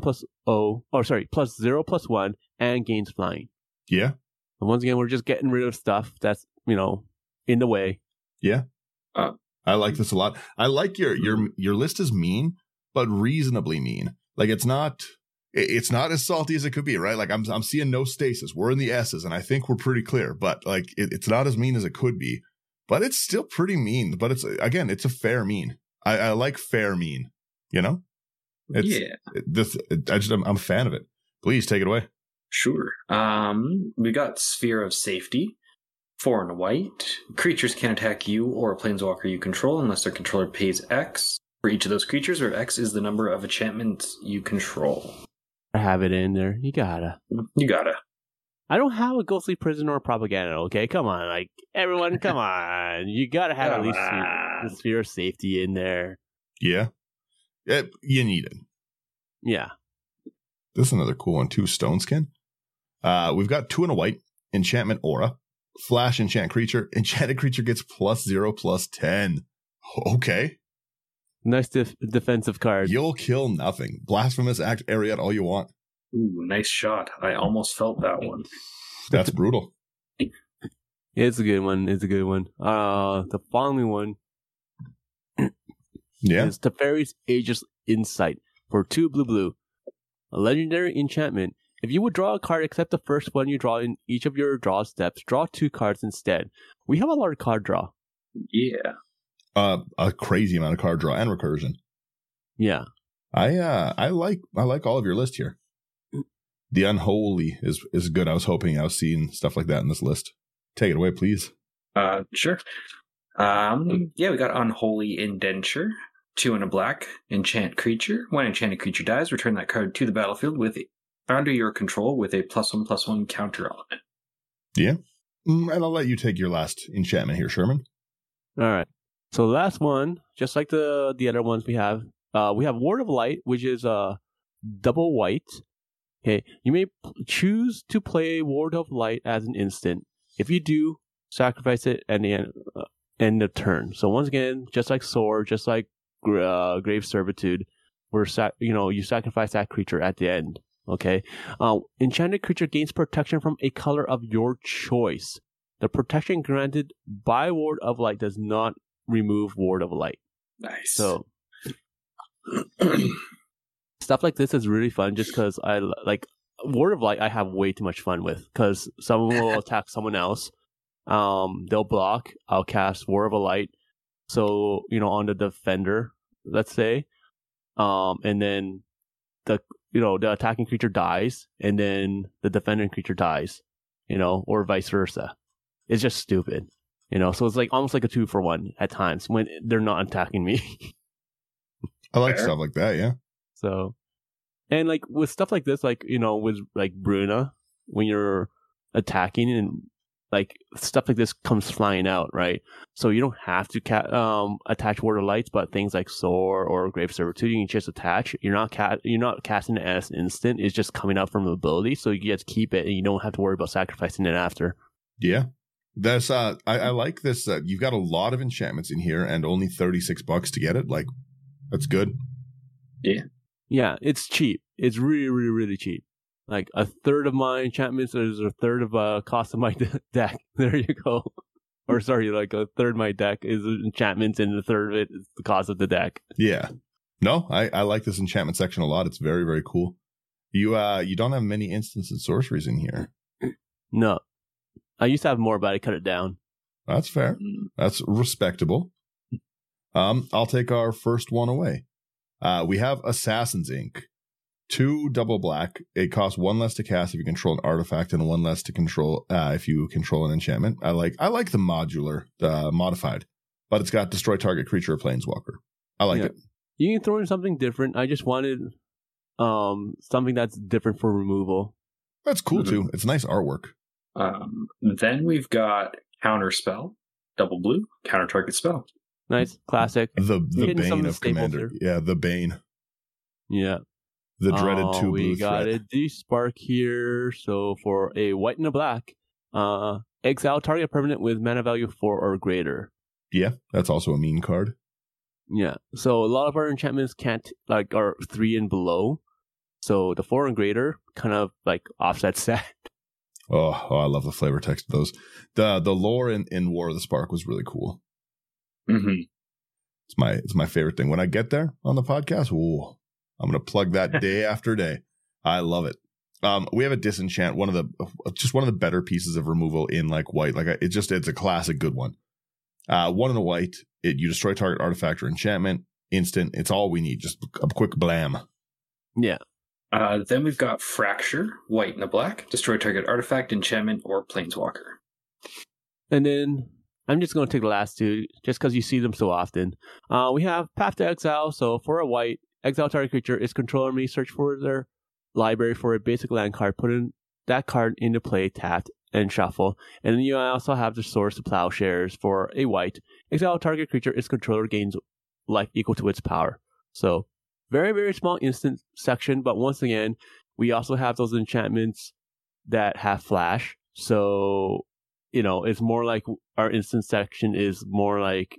+0/+1 and gains flying. Yeah. And once again, we're just getting rid of stuff that's in the way. Yeah. I like this a lot. I like your list is mean, but reasonably mean. Like it's not as salty as it could be, right? Like I'm seeing no stasis. We're in the S's, and I think we're pretty clear. But like it's not as mean as it could be. But it's still pretty mean. But it's a fair mean. I like fair mean. I'm a fan of it. Please take it away. Sure. We got Sphere of Safety, 4 and a white. Creatures can attack you or a planeswalker you control unless their controller pays X for each of those creatures, where X is the number of enchantments you control. I have it in there. You gotta. I don't have a Ghostly Prison or Propaganda, okay? Come on, like, everyone, come on. You gotta have at least the Sphere of Safety in there. Yeah. You need it. Yeah. This is another cool one, too. Stoneskin. We've got 2 and a white. Enchantment Aura. Flash enchant creature. Enchanted creature gets +0/+10. Okay. Nice defensive card. You'll kill nothing. Blasphemous Act Ariat all you want. Ooh, nice shot. I almost felt that one. That's brutal. It's a good one. The following one is Teferi's Aegis Insight for 2 blue. A legendary enchantment. If you would draw a card except the first one you draw in each of your draw steps, draw 2 cards instead. We have a lot of card draw. Yeah. A crazy amount of card draw and recursion. Yeah. I like all of your list here. The Unholy is good. I was hoping I was seeing stuff like that in this list. Take it away, please. Sure. We got Unholy Indenture. 2 and a black, enchant creature. When enchanted creature dies, return that card to the battlefield with under your control with a +1/+1 counter on it. Yeah. And I'll let you take your last enchantment here, Sherman. All right. So the last one, just like the other ones we have Ward of Light, which is double white. Okay, you may choose to play Ward of Light as an instant. If you do, sacrifice it at the end of turn. So once again, just like Sword, just like Grave Servitude, you sacrifice that creature at the end. Okay, enchanted creature gains protection from a color of your choice. The protection granted by Ward of Light does not remove Ward of Light. Nice. So stuff like this is really fun just because I like Ward of Light. I have way too much fun with because someone will attack someone else. They'll block. I'll cast Ward of Light. So, on the defender, let's say. And then the attacking creature dies and then the defending creature dies, or vice versa. It's just stupid, so it's like almost like a 2-for-1 at times when they're not attacking me. I like stuff like that, yeah. So, and like with stuff like this, like, with like Bruna, when you're attacking and like stuff like this comes flying out, right? So you don't have to attach Ward of Lights, but things like Soar or Grave Servitude, you can just attach. You're not casting it as an instant. It's just coming out from ability, so you just keep it and you don't have to worry about sacrificing it after. Yeah. That's I like this. You've got a lot of enchantments in here and only $36 to get it. Like, that's good. Yeah. Yeah, it's cheap. It's really, really, really cheap. Like a third of my enchantments is a third of cost of my deck. There you go. Or sorry, like a third of my deck is enchantments and a third of it is the cost of the deck. Yeah. No, I like this enchantment section a lot. It's very, very cool. You don't have many instants and sorceries in here. No. I used to have more, but I cut it down. That's fair. That's respectable. I'll take our first one away. We have Assassin's Ink. 2 double black. It costs 1 less to cast if you control an artifact and 1 less to control if you control an enchantment. I like the modular, modified, but it's got destroy target creature or planeswalker. I like it. You can throw in something different. I just wanted something that's different for removal. That's cool too. It's nice artwork. Then we've got Counterspell, double blue, counter target spell. Nice, classic. The Bane of Commander. Yeah, the Bane. Yeah. The dreaded 2 blue we got threat. a D-Spark here. So for a white and a black, exile target permanent with mana value 4 or greater. Yeah, that's also a mean card. Yeah. So a lot of our enchantments are 3 and below. So the 4 and greater kind of like offsets that. Oh, I love the flavor text of those. The lore in War of the Spark was really cool. Mm-hmm. It's my favorite thing. When I get there on the podcast, I'm going to plug that day after day. I love it. We have a disenchant, one of the better pieces of removal in like white. Like it's a classic good one. 1 in a white, you destroy target artifact or enchantment, instant. It's all we need. Just a quick blam. Yeah. Then we've got Fracture, white and a black, destroy target artifact, enchantment, or planeswalker. And then I'm just going to take the last 2 just because you see them so often. We have Path to Exile. So for a white, exile target creature, its controller may search for their library for a basic land card, put in that card into play, tapped, and shuffle. And then you also have the Source of Plowshares for a white. Exile target creature, its controller gains life equal to its power. So very, very small instant section, but once again, we also have those enchantments that have flash. So, it's more like our instant section is more like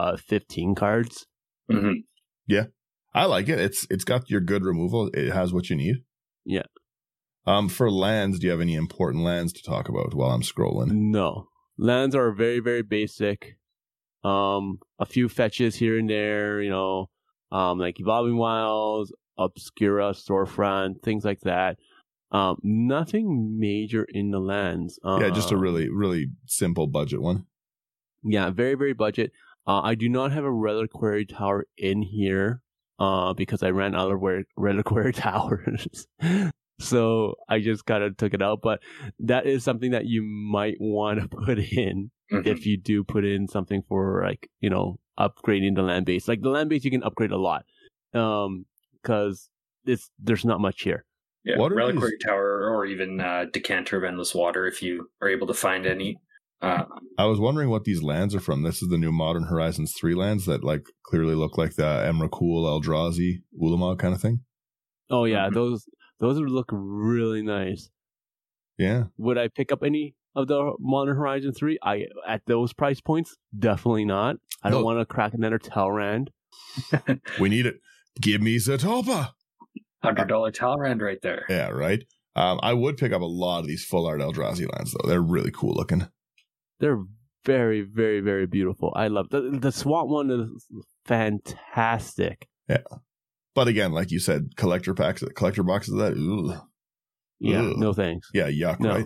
15 cards. Mm-hmm. Yeah. I like it. It's got your good removal. It has what you need. Yeah. For lands, do you have any important lands to talk about while I'm scrolling? No. Lands are very, very basic. A few fetches here and there, like Evolving Wilds, Obscura, Storefront, things like that. Nothing major in the lands. Just a really, really simple budget one. Yeah, very, very budget. I do not have a Reliquary Tower in here. Because I ran out of Reliquary Towers. So I just kind of took it out. But that is something that you might want to put in if you do put in something for like, upgrading the land base. Like the land base you can upgrade a lot. Because there's not much here. Yeah, Reliquary Tower or even Decanter of Endless Water if you are able to find any. I was wondering what these lands are from. This is the new Modern Horizons 3 lands that like clearly look like the Emrakul, Eldrazi, Ulamog kind of thing. Oh yeah, those look really nice. Yeah. Would I pick up any of the Modern Horizon 3? At those price points, definitely not. I don't want to crack another Talrand. We need it. Give me Zatopa. $100 Talrand right there. Yeah, right. I would pick up a lot of these full art Eldrazi lands though. They're really cool looking. They're very, very, very beautiful. I love the Swamp one is fantastic. Yeah, but again, like you said, collector boxes of that. Ugh. Yeah, no thanks. Yeah, yuck. No.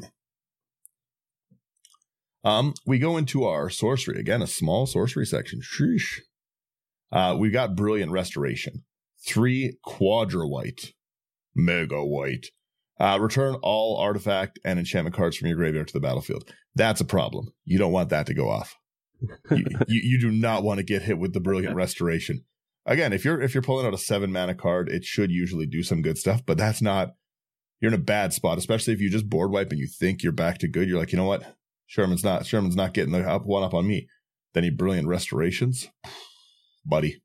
Right. We go into our sorcery again, a small sorcery section. Sheesh. We got Brilliant Restoration, 3 quadra white, mega white. Return all artifact and enchantment cards from your graveyard to the battlefield. That's a problem. You don't want that to go off. You do not want to get hit with the Brilliant Restoration. Again, if you're pulling out a 7 mana card, it should usually do some good stuff, but that's not. You're in a bad spot, especially if you just board wipe and you think you're back to good. You're like, you know what? Sherman's not getting the one up on me. Then he Brilliant Restorations, buddy.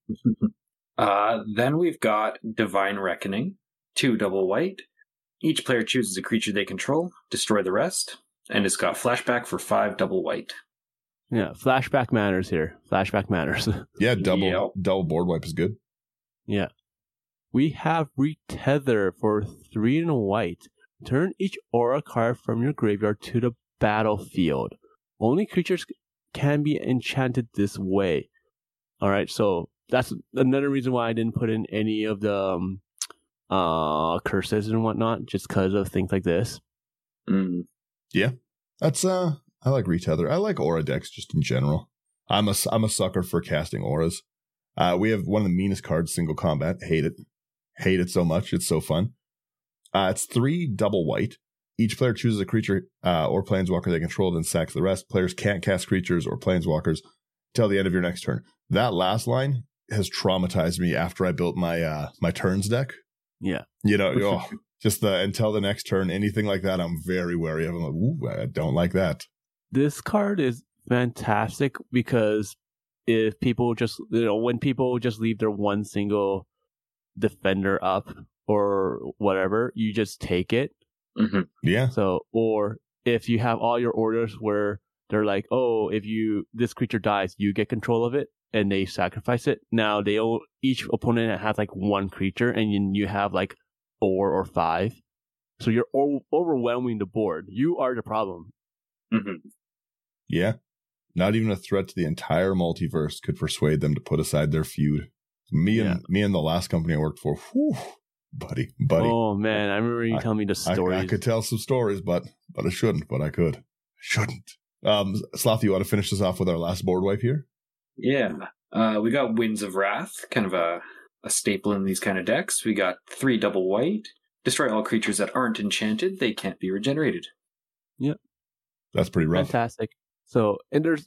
Then we've got Divine Reckoning, 2 double white. Each player chooses a creature they control, destroy the rest, and it's got flashback for 5 double white. Yeah, flashback matters here. Flashback matters. Yeah, double board wipe is good. Yeah. We have Retether for 3 and a white. Turn each aura card from your graveyard to the battlefield. Only creatures can be enchanted this way. Alright, so that's another reason why I didn't put in any of the curses and whatnot, just because of things like this. Yeah, that's I like Retether. I like aura decks just in general. I'm a sucker for casting auras. We have one of the meanest cards, Single Combat. Hate it so much. It's so fun. It's 3 double white. Each player chooses a creature or planeswalker they control, then sacks the rest. Players can't cast creatures or planeswalkers till the end of your next turn. That last line has traumatized me after I built my my turns deck. Yeah. Just until the next turn, anything like that, I'm very wary of. I'm like, ooh, I don't like that. This card is fantastic because if people just, when people just leave their one single defender up or whatever, you just take it. Mm-hmm. Yeah. So, or if you have all your orders where they're like, oh, if this creature dies, you get control of it, and they sacrifice it. Now each opponent has like 1 creature, and you have like 4 or 5. So you're overwhelming the board. You are the problem. Mm-hmm. Yeah. Not even a threat to the entire multiverse could persuade them to put aside their feud. Me and the last company I worked for, whew, buddy. Oh man, I remember you telling me the stories. I could tell some stories, but I shouldn't. But I could. I shouldn't. Sloth, you want to finish this off with our last board wipe here? Yeah. We got Winds of Wrath, kind of a staple in these kind of decks. We got 3 double white. Destroy all creatures that aren't enchanted. They can't be regenerated. Yep. That's pretty rough. Fantastic. So, and there's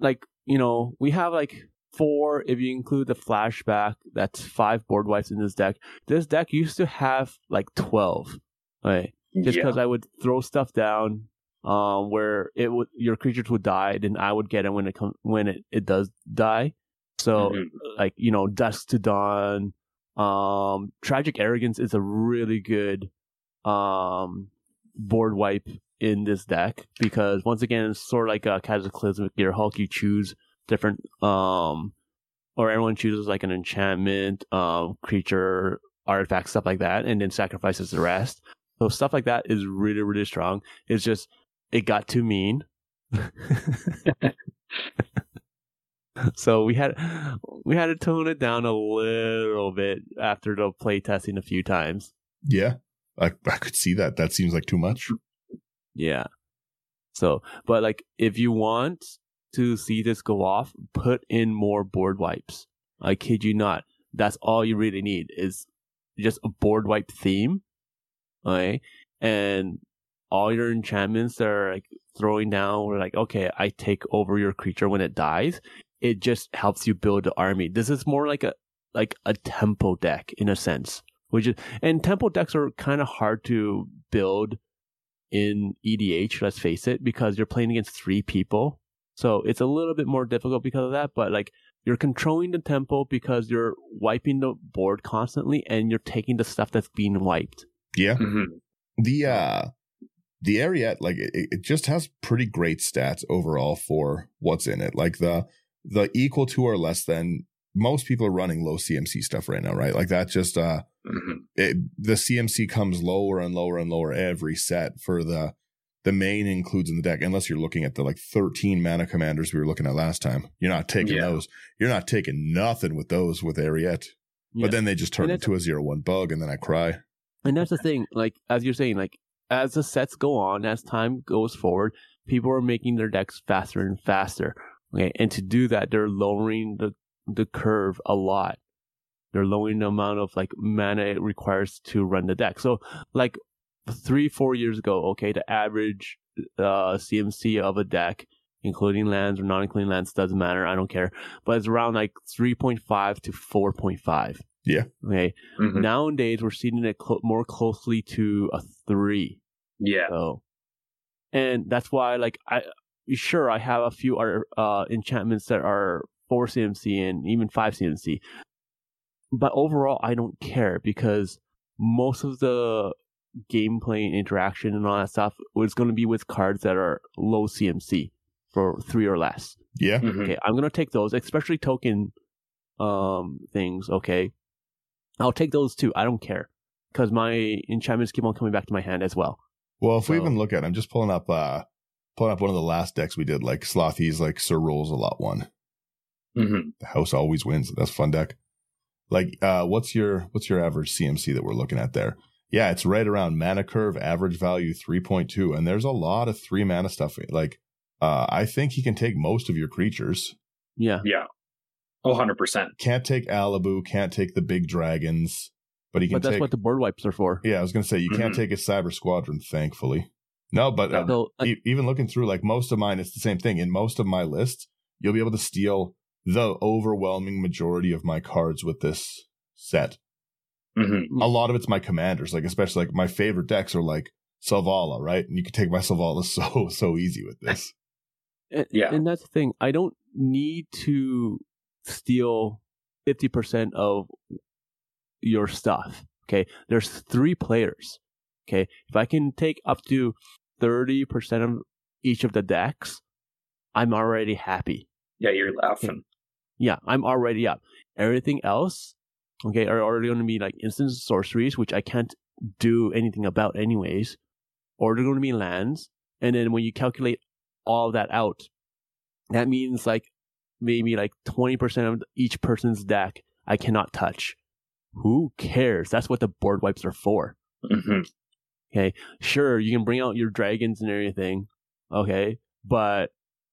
we have 4, if you include the flashback, that's 5 board wipes in this deck. This deck used to have 12, right? Just because I would throw stuff down where your creatures would die, then I would get it when it does die. So Dusk to Dawn, Tragic Arrogance is a really good board wipe in this deck because once again it's sort of like a Cataclysmic Gearhulk. You choose different or everyone chooses like an enchantment, creature, artifact, stuff like that, and then sacrifices the rest. So stuff like that is really, really strong. It's just it got too mean. So we had to tone it down a little bit after the play testing a few times. Yeah, I could see that. That seems like too much. Yeah. So, but if you want to see this go off, put in more board wipes. I kid you not. That's all you really need is just a board wipe theme. Okay. And all your enchantments that are throwing down or like, okay, I take over your creature when it dies. It just helps you build the army. This is more like a tempo deck in a sense, and tempo decks are kind of hard to build in EDH, let's face it, because you're playing against 3 people. So it's a little bit more difficult because of that, but like you're controlling the tempo because you're wiping the board constantly and you're taking the stuff that's being wiped. Yeah. Mm-hmm. The Ariete, like it just has pretty great stats overall for what's in it. Like the equal to or less than, most people are running low CMC stuff right now, right? Like that just the CMC comes lower and lower and lower every set for the main includes in the deck, unless you're looking at the like 13 mana commanders we were looking at last time. You're not taking those. You're not taking nothing with those with Ariete. But then they just turn into a 0/1 bug and then I cry. And that's the thing, like as you're saying, like as the sets go on, as time goes forward, people are making their decks faster and faster. Okay, and to do that, they're lowering the curve a lot. They're lowering the amount of like mana it requires to run the deck. So like 3-4 years ago, okay, the average CMC of a deck, including lands or not including lands, doesn't matter. I don't care. But it's around like 3.5 to 4.5. Yeah. Okay. Mm-hmm. Nowadays, we're seeing it more closely to a 3. Yeah. So, and that's why, like, I have a few enchantments that are 4 CMC and even 5 CMC. But overall, I don't care because most of the gameplay and interaction and all that stuff is going to be with cards that are low CMC for 3 or less. Yeah. Mm-hmm. Okay. I'm going to take those, especially token things. Okay. I'll take those too. I don't care because my enchantments keep on coming back to my hand as well. Well, if we even look at it, I'm just pulling up one of the last decks we did, like Slothy's, like Sir Rolls a Lot 1. Mm-hmm. The house always wins. That's a fun deck. Like, what's your average CMC that we're looking at there? Yeah, it's right around mana curve, average value 3.2, and there's a lot of 3 mana stuff. Like, I think he can take most of your creatures. Yeah. Yeah. 100%. Can't take Alibu, can't take the big dragons, but he can. But that's what the board wipes are for. Yeah, I was gonna say you can't take a Cyber Squadron, thankfully. No, but even looking through, like most of mine, it's the same thing. In most of my lists, you'll be able to steal the overwhelming majority of my cards with this set. Mm-hmm. A lot of it's my commanders, like especially like my favorite decks are like Selvala, right? And you can take my Selvala so easy with this. And that's the thing. I don't need to steal 50% of your stuff. Okay, there's 3 players. Okay, if I can take up to 30% of each of the decks, I'm already happy. Yeah, you're laughing. Okay. Yeah, I'm already up. Everything else, okay, are already going to be like instant sorceries, which I can't do anything about anyways, or they're going to be lands. And then when you calculate all that out, that means like maybe like 20% of each person's deck I cannot touch. Who cares? That's what the board wipes are for. Mm-hmm. Okay, sure, you can bring out your dragons and everything, okay, but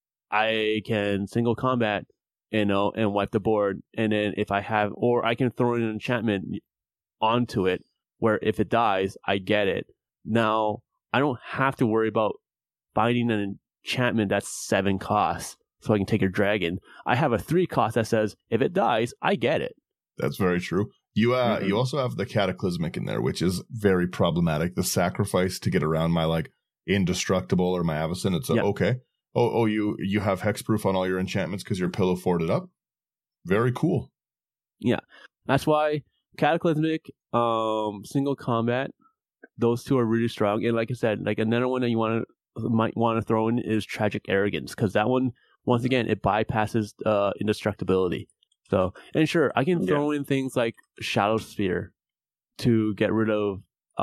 I can single combat, and wipe the board, and then if I have, or I can throw in an enchantment onto it, where if it dies, I get it. Now, I don't have to worry about finding an enchantment that's 7 costs, so I can take your dragon. I have a 3 cost that says, if it dies, I get it. That's very true. You you also have the Cataclysmic in there, which is very problematic. The sacrifice to get around my like Indestructible or my Avacyn. It's okay. Oh, you have hexproof on all your enchantments because you're pillow forted up. Very cool. Yeah, that's why Cataclysmic, single combat, those 2 are really strong. And like I said, like another one that you might want to throw in is Tragic Arrogance, because that one, once again, it bypasses indestructibility. So, and sure, I can throw in things like Shadow Sphere to get rid of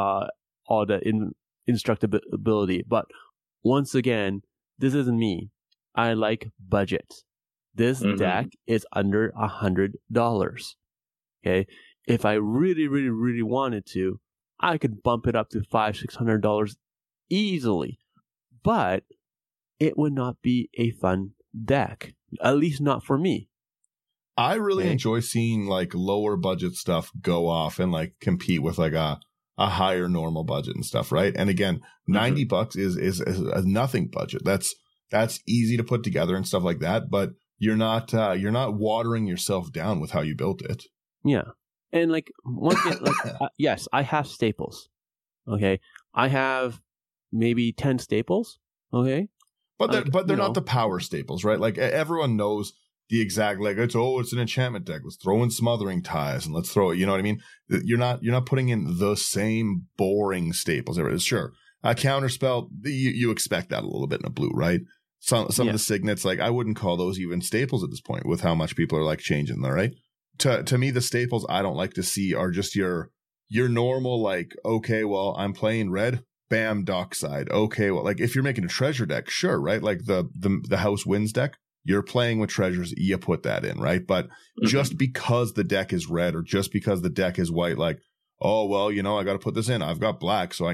all the indestructibility. But once again, this isn't me. I like budget. This deck is under $100. Okay, if I really, really, really wanted to, I could bump it up to $500-$600 easily. But it would not be a fun deck, at least not for me. I really enjoy seeing like lower budget stuff go off and like compete with like a higher normal budget and stuff, right? And again, $90 is a nothing budget. That's easy to put together and stuff like that, but you're not watering yourself down with how you built it. Yeah. And like one thing, like yes, I have staples. Okay, I have maybe 10 staples. Okay, but they're not the power staples, right? Like everyone knows the exact, like it's an enchantment deck. Let's throw in Smothering Ties and let's throw it. You know what I mean? You're not putting in the same boring staples. Sure, a counterspell, you expect that a little bit in a blue, right? Some of the signets, like I wouldn't call those even staples at this point with how much people are like changing them, right? To me, the staples I don't like to see are just your normal, like, okay, well, I'm playing red, bam, Dockside. Okay, well, like if you're making a treasure deck, sure, right? Like the House Winds deck, you're playing with treasures, you put that in, right? But just because the deck is red or just because the deck is white, like, oh, well, I got to put this in. I've got black, so I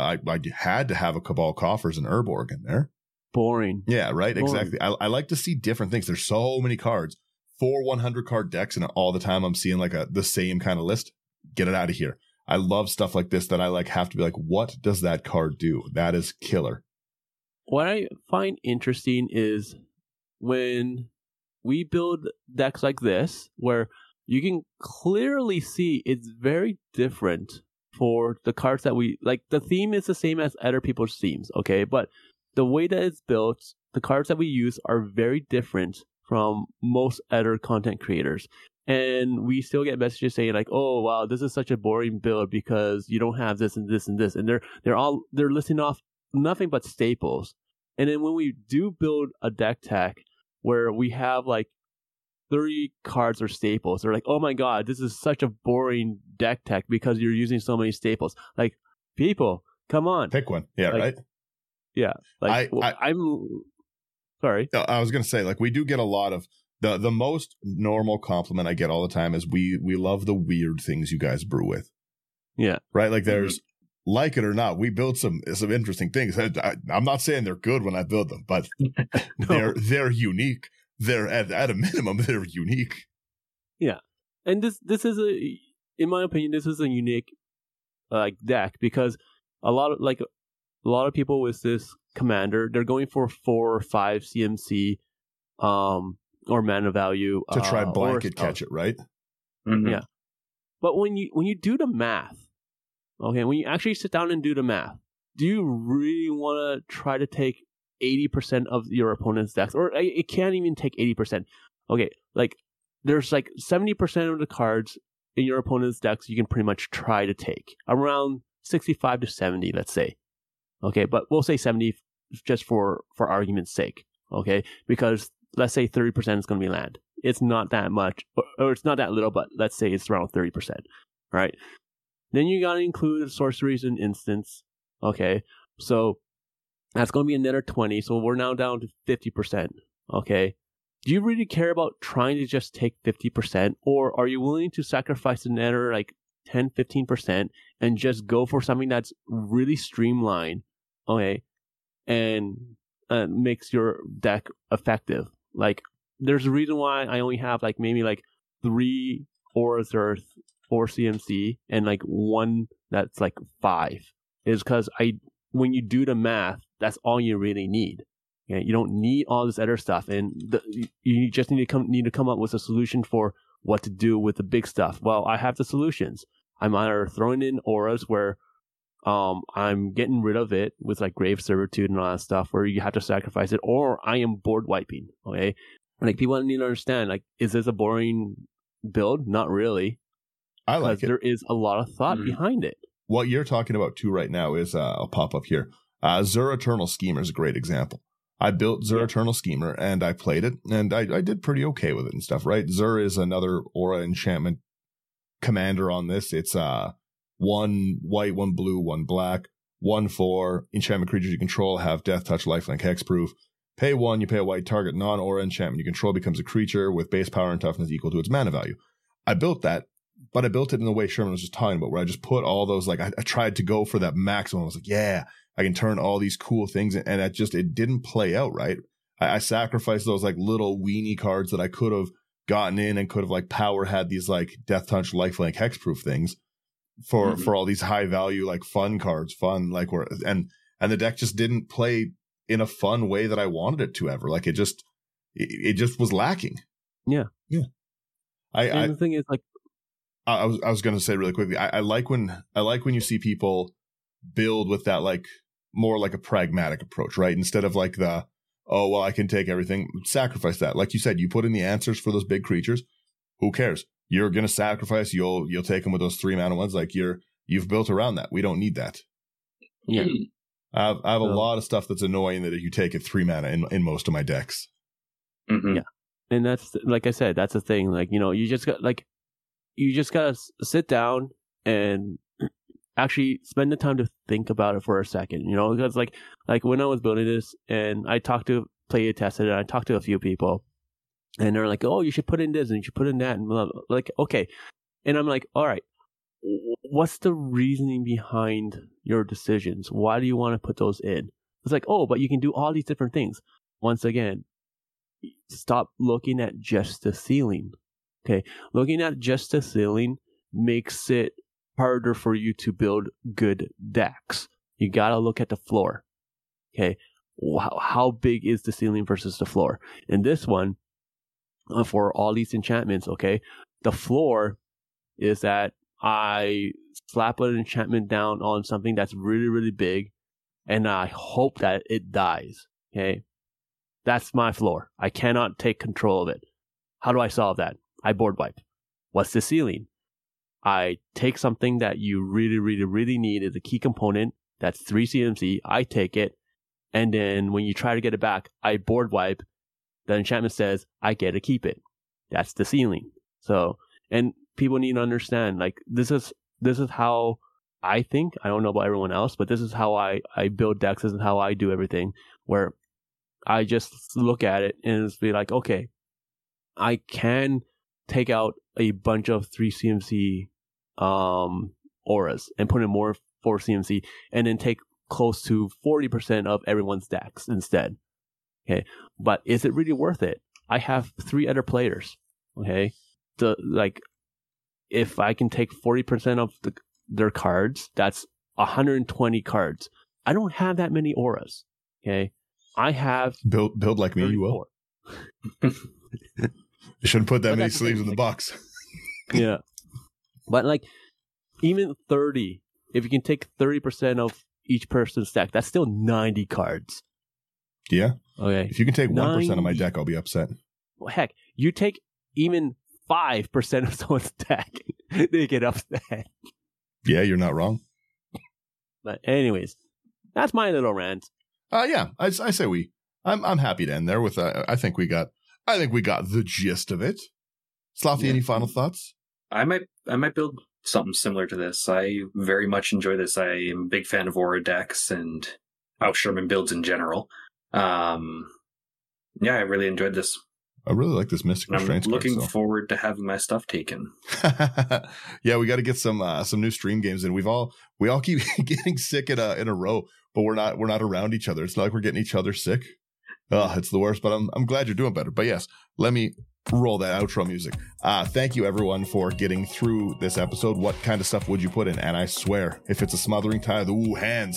had to have a Cabal Coffers and Urborg in there. Boring. Yeah, right, boring. Exactly. I like to see different things. There's so many cards. 4 100 card decks, and all the time I'm seeing like the same kind of list. Get it out of here. I love stuff like this that I like have to be like, what does that card do? That is killer. What I find interesting is when we build decks like this, where you can clearly see it's very different for the cards that we like. The theme is the same as other people's themes, okay? But the way that it's built, the cards that we use are very different from most other content creators. And we still get messages saying like, oh, wow, this is such a boring build because you don't have this and this and this. And they're listing off nothing but staples. And then when we do build a deck tech where we have like 30 cards or staples, they're like, oh my God, this is such a boring deck tech because you're using so many staples. Like, people, come on. Pick one. Yeah, like, right? Yeah. Like, I'm... Sorry. I was going to say, like, we do get a lot of the most normal compliment I get all the time is we love the weird things you guys brew with. Yeah. Right. Like there's like it or not, we build some interesting things. I'm not saying they're good when I build them, but they're unique. They're at a minimum, they're unique. Yeah. And this is in my opinion, this is a unique deck because a lot of people with this commander, they're going for 4 or 5 CMC or mana value to try blanket catch it, right? Yeah. But when you do the math, okay, when you actually sit down and do the math, do you really want to try to take 80% of your opponent's decks? Or it can't even take 80%. Okay, like there's like 70% of the cards in your opponent's decks you can pretty much try to take. Around 65 to 70, let's say. Okay, but we'll say 70 just for argument's sake, okay? Because let's say 30% is going to be land. It's not that much, or it's not that little, but let's say it's around 30%, right? Then you got to include sorceries and instants, okay? So that's going to be another 20, so we're now down to 50%, okay? Do you really care about trying to just take 50%, or are you willing to sacrifice another like 10, 15% and just go for something that's really streamlined, okay, and makes your deck effective? Like, there's a reason why I only have like maybe like 3 Aura's Earth, 4 CMC, and like 1 that's like 5. Is because when you do the math, that's all you really need. Okay? You don't need all this other stuff, and you just need to come up with a solution for what to do with the big stuff. Well, I have the solutions. I'm either throwing in auras where I'm getting rid of it with like Grave Servitude and all that stuff where you have to sacrifice it, or I am board wiping, okay? Like, people need to understand, like, is this a boring build? Not really. I like it. There is a lot of thought behind it. What you're talking about too right now is, I'll pop up here. Zur Eternal Schemer is a great example. I built Zur Eternal Schemer and I played it and I did pretty okay with it and stuff, right? Zur is another aura enchantment commander on this. It's 1 white, 1 blue, 1 black, 1/4 enchantment creatures you control have death touch, lifelink, hexproof. Pay 1, you pay a white, target non-aura enchantment you control becomes a creature with base power and toughness equal to its mana value. I built that, but I built it in the way Sherman was just talking about, where I just put all those, like, I tried to go for that maximum. I was like, yeah, I can turn all these cool things, and it didn't play out right. I sacrificed those like little weenie cards that I could have gotten in and could have like power had these like death touch, lifelink, hexproof things. for all these high value, like fun cards, and the deck just didn't play in a fun way that I wanted it to ever. Like it just was lacking. Yeah. Yeah. The thing is, like, I was going to say really quickly, I like when you see people build with that, like, more like a pragmatic approach, right? Instead of like the, oh, well, I can take everything, sacrifice that. Like you said, you put in the answers for those big creatures. Who cares? You're going to sacrifice. You'll take them with those 3-mana ones. Like you've built around that. We don't need that. Yeah. I have a lot of stuff that's annoying that if you take it 3 mana in most of my decks. Mm-hmm. Yeah. And that's, like I said, that's the thing. Like, you just gotta sit down and actually spend the time to think about it for a second, because like when I was building this and I tested it, I talked to a few people and they're like, oh, you should put in this and you should put in that. And blah, blah. Like, okay. And I'm like, all right, what's the reasoning behind your decisions? Why do you want to put those in? It's like, oh, but you can do all these different things. Once again, stop looking at just the ceiling. Okay. Looking at just the ceiling makes it harder for you to build good decks. You got to look at the floor. Okay. How big is the ceiling versus the floor? In this one, for all these enchantments, okay, the floor is that I slap an enchantment down on something that's really, really big, and I hope that it dies. Okay. That's my floor. I cannot take control of it. How do I solve that? I board wipe. What's the ceiling? I take something that you really, really, really need as a key component. That's 3 CMC. I take it. And then when you try to get it back, I board wipe. The enchantment says, I get to keep it. That's the ceiling. So, and people need to understand, like, this is how I think. I don't know about everyone else, but this is how I build decks. This is how I do everything, where I just look at it and it's be like, okay, I can take out a bunch of 3 CMC auras and put in more 4 CMC and then take close to 40% of everyone's decks instead. Okay. But is it really worth it? I have 3 other players. Okay. If I can take 40% of their cards, that's 120 cards. I don't have that many auras. Okay. I have build like me, 34. You will. You shouldn't put that many sleeves in the box. Yeah. But like, even 30, if you can take 30% of each person's deck, that's still 90 cards. Yeah. Okay. If you can take 1% of my deck, I'll be upset. Well, heck, you take even 5% of someone's deck, they get upset. Yeah, you're not wrong. But anyways, that's my little rant. Yeah, I say I'm happy to end there with. I think we got the gist of it. Slothy, any final thoughts? I might build something similar to this. I very much enjoy this. I am a big fan of aura decks and Sherman builds in general. Yeah, I really enjoyed this. I really like this Mystic Restraints. I'm looking forward to having my stuff taken. Yeah, we got to get some new stream games in. We all keep getting sick in a row, but we're not around each other. It's not like we're getting each other sick. It's the worst, but I'm glad you're doing better. But yes, let me roll that outro music. Thank you everyone for getting through this episode. What kind of stuff would you put in? And I swear, if it's a smothering tithe, hands.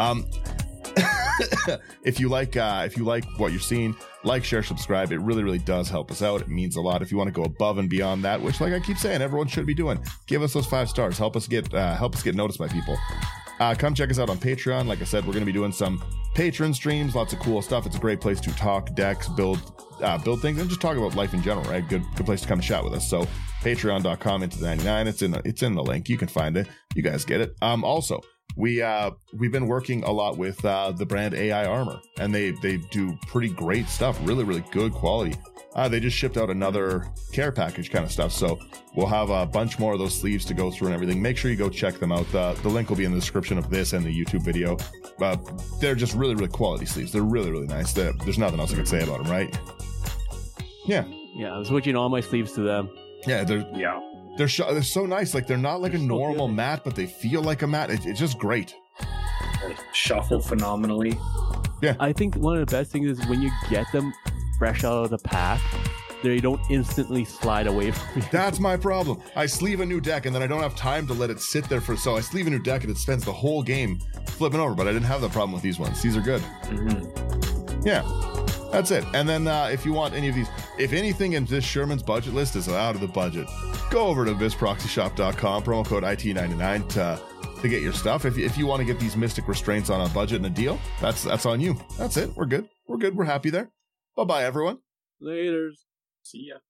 If you like what you're seeing, like, share, subscribe. It really, really does help us out. It means a lot. If you want to go above and beyond that, which, like I keep saying, everyone should be doing, give us those 5 stars. Help us get noticed by people. Come check us out on Patreon. Like I said, we're going to be doing some patron streams, lots of cool stuff. It's a great place to talk decks, build things, and just talk about life in general, right? Good place to come chat with us. So patreon.com into the 99. It's in the link. You can find it. You guys get it. Also, we've been working a lot with the brand AI Armor, and they do pretty great stuff, really, really good quality. They just shipped out another care package kind of stuff, so we'll have a bunch more of those sleeves to go through and everything. Make sure you go check them out. The link will be in the description of this and the YouTube video. They're just really, really quality sleeves. They're really, really nice. There's nothing else I can say about them, right? Yeah, I'm switching all my sleeves to them. Yeah, they're so nice. Like, they're not like a normal mat, but they feel like a mat. It's just great. They shuffle phenomenally. Yeah, I think one of the best things is when you get them fresh out of the pack, they don't instantly slide away from you. That's my problem. I sleeve a new deck and then I don't have time to let it sit there so I sleeve a new deck and it spends the whole game flipping over, but I didn't have the problem with these ones. These are good. Mm-hmm. Yeah, that's it. And then if you want any of these, if anything in this Sherman's budget list is out of the budget, go over to abyssproxyshop.com, promo code IT99 to get your stuff. If you want to get these Mystic Restraints on a budget and a deal, that's on you. That's it. We're good. We're happy there. Bye-bye, everyone. Laters. See ya.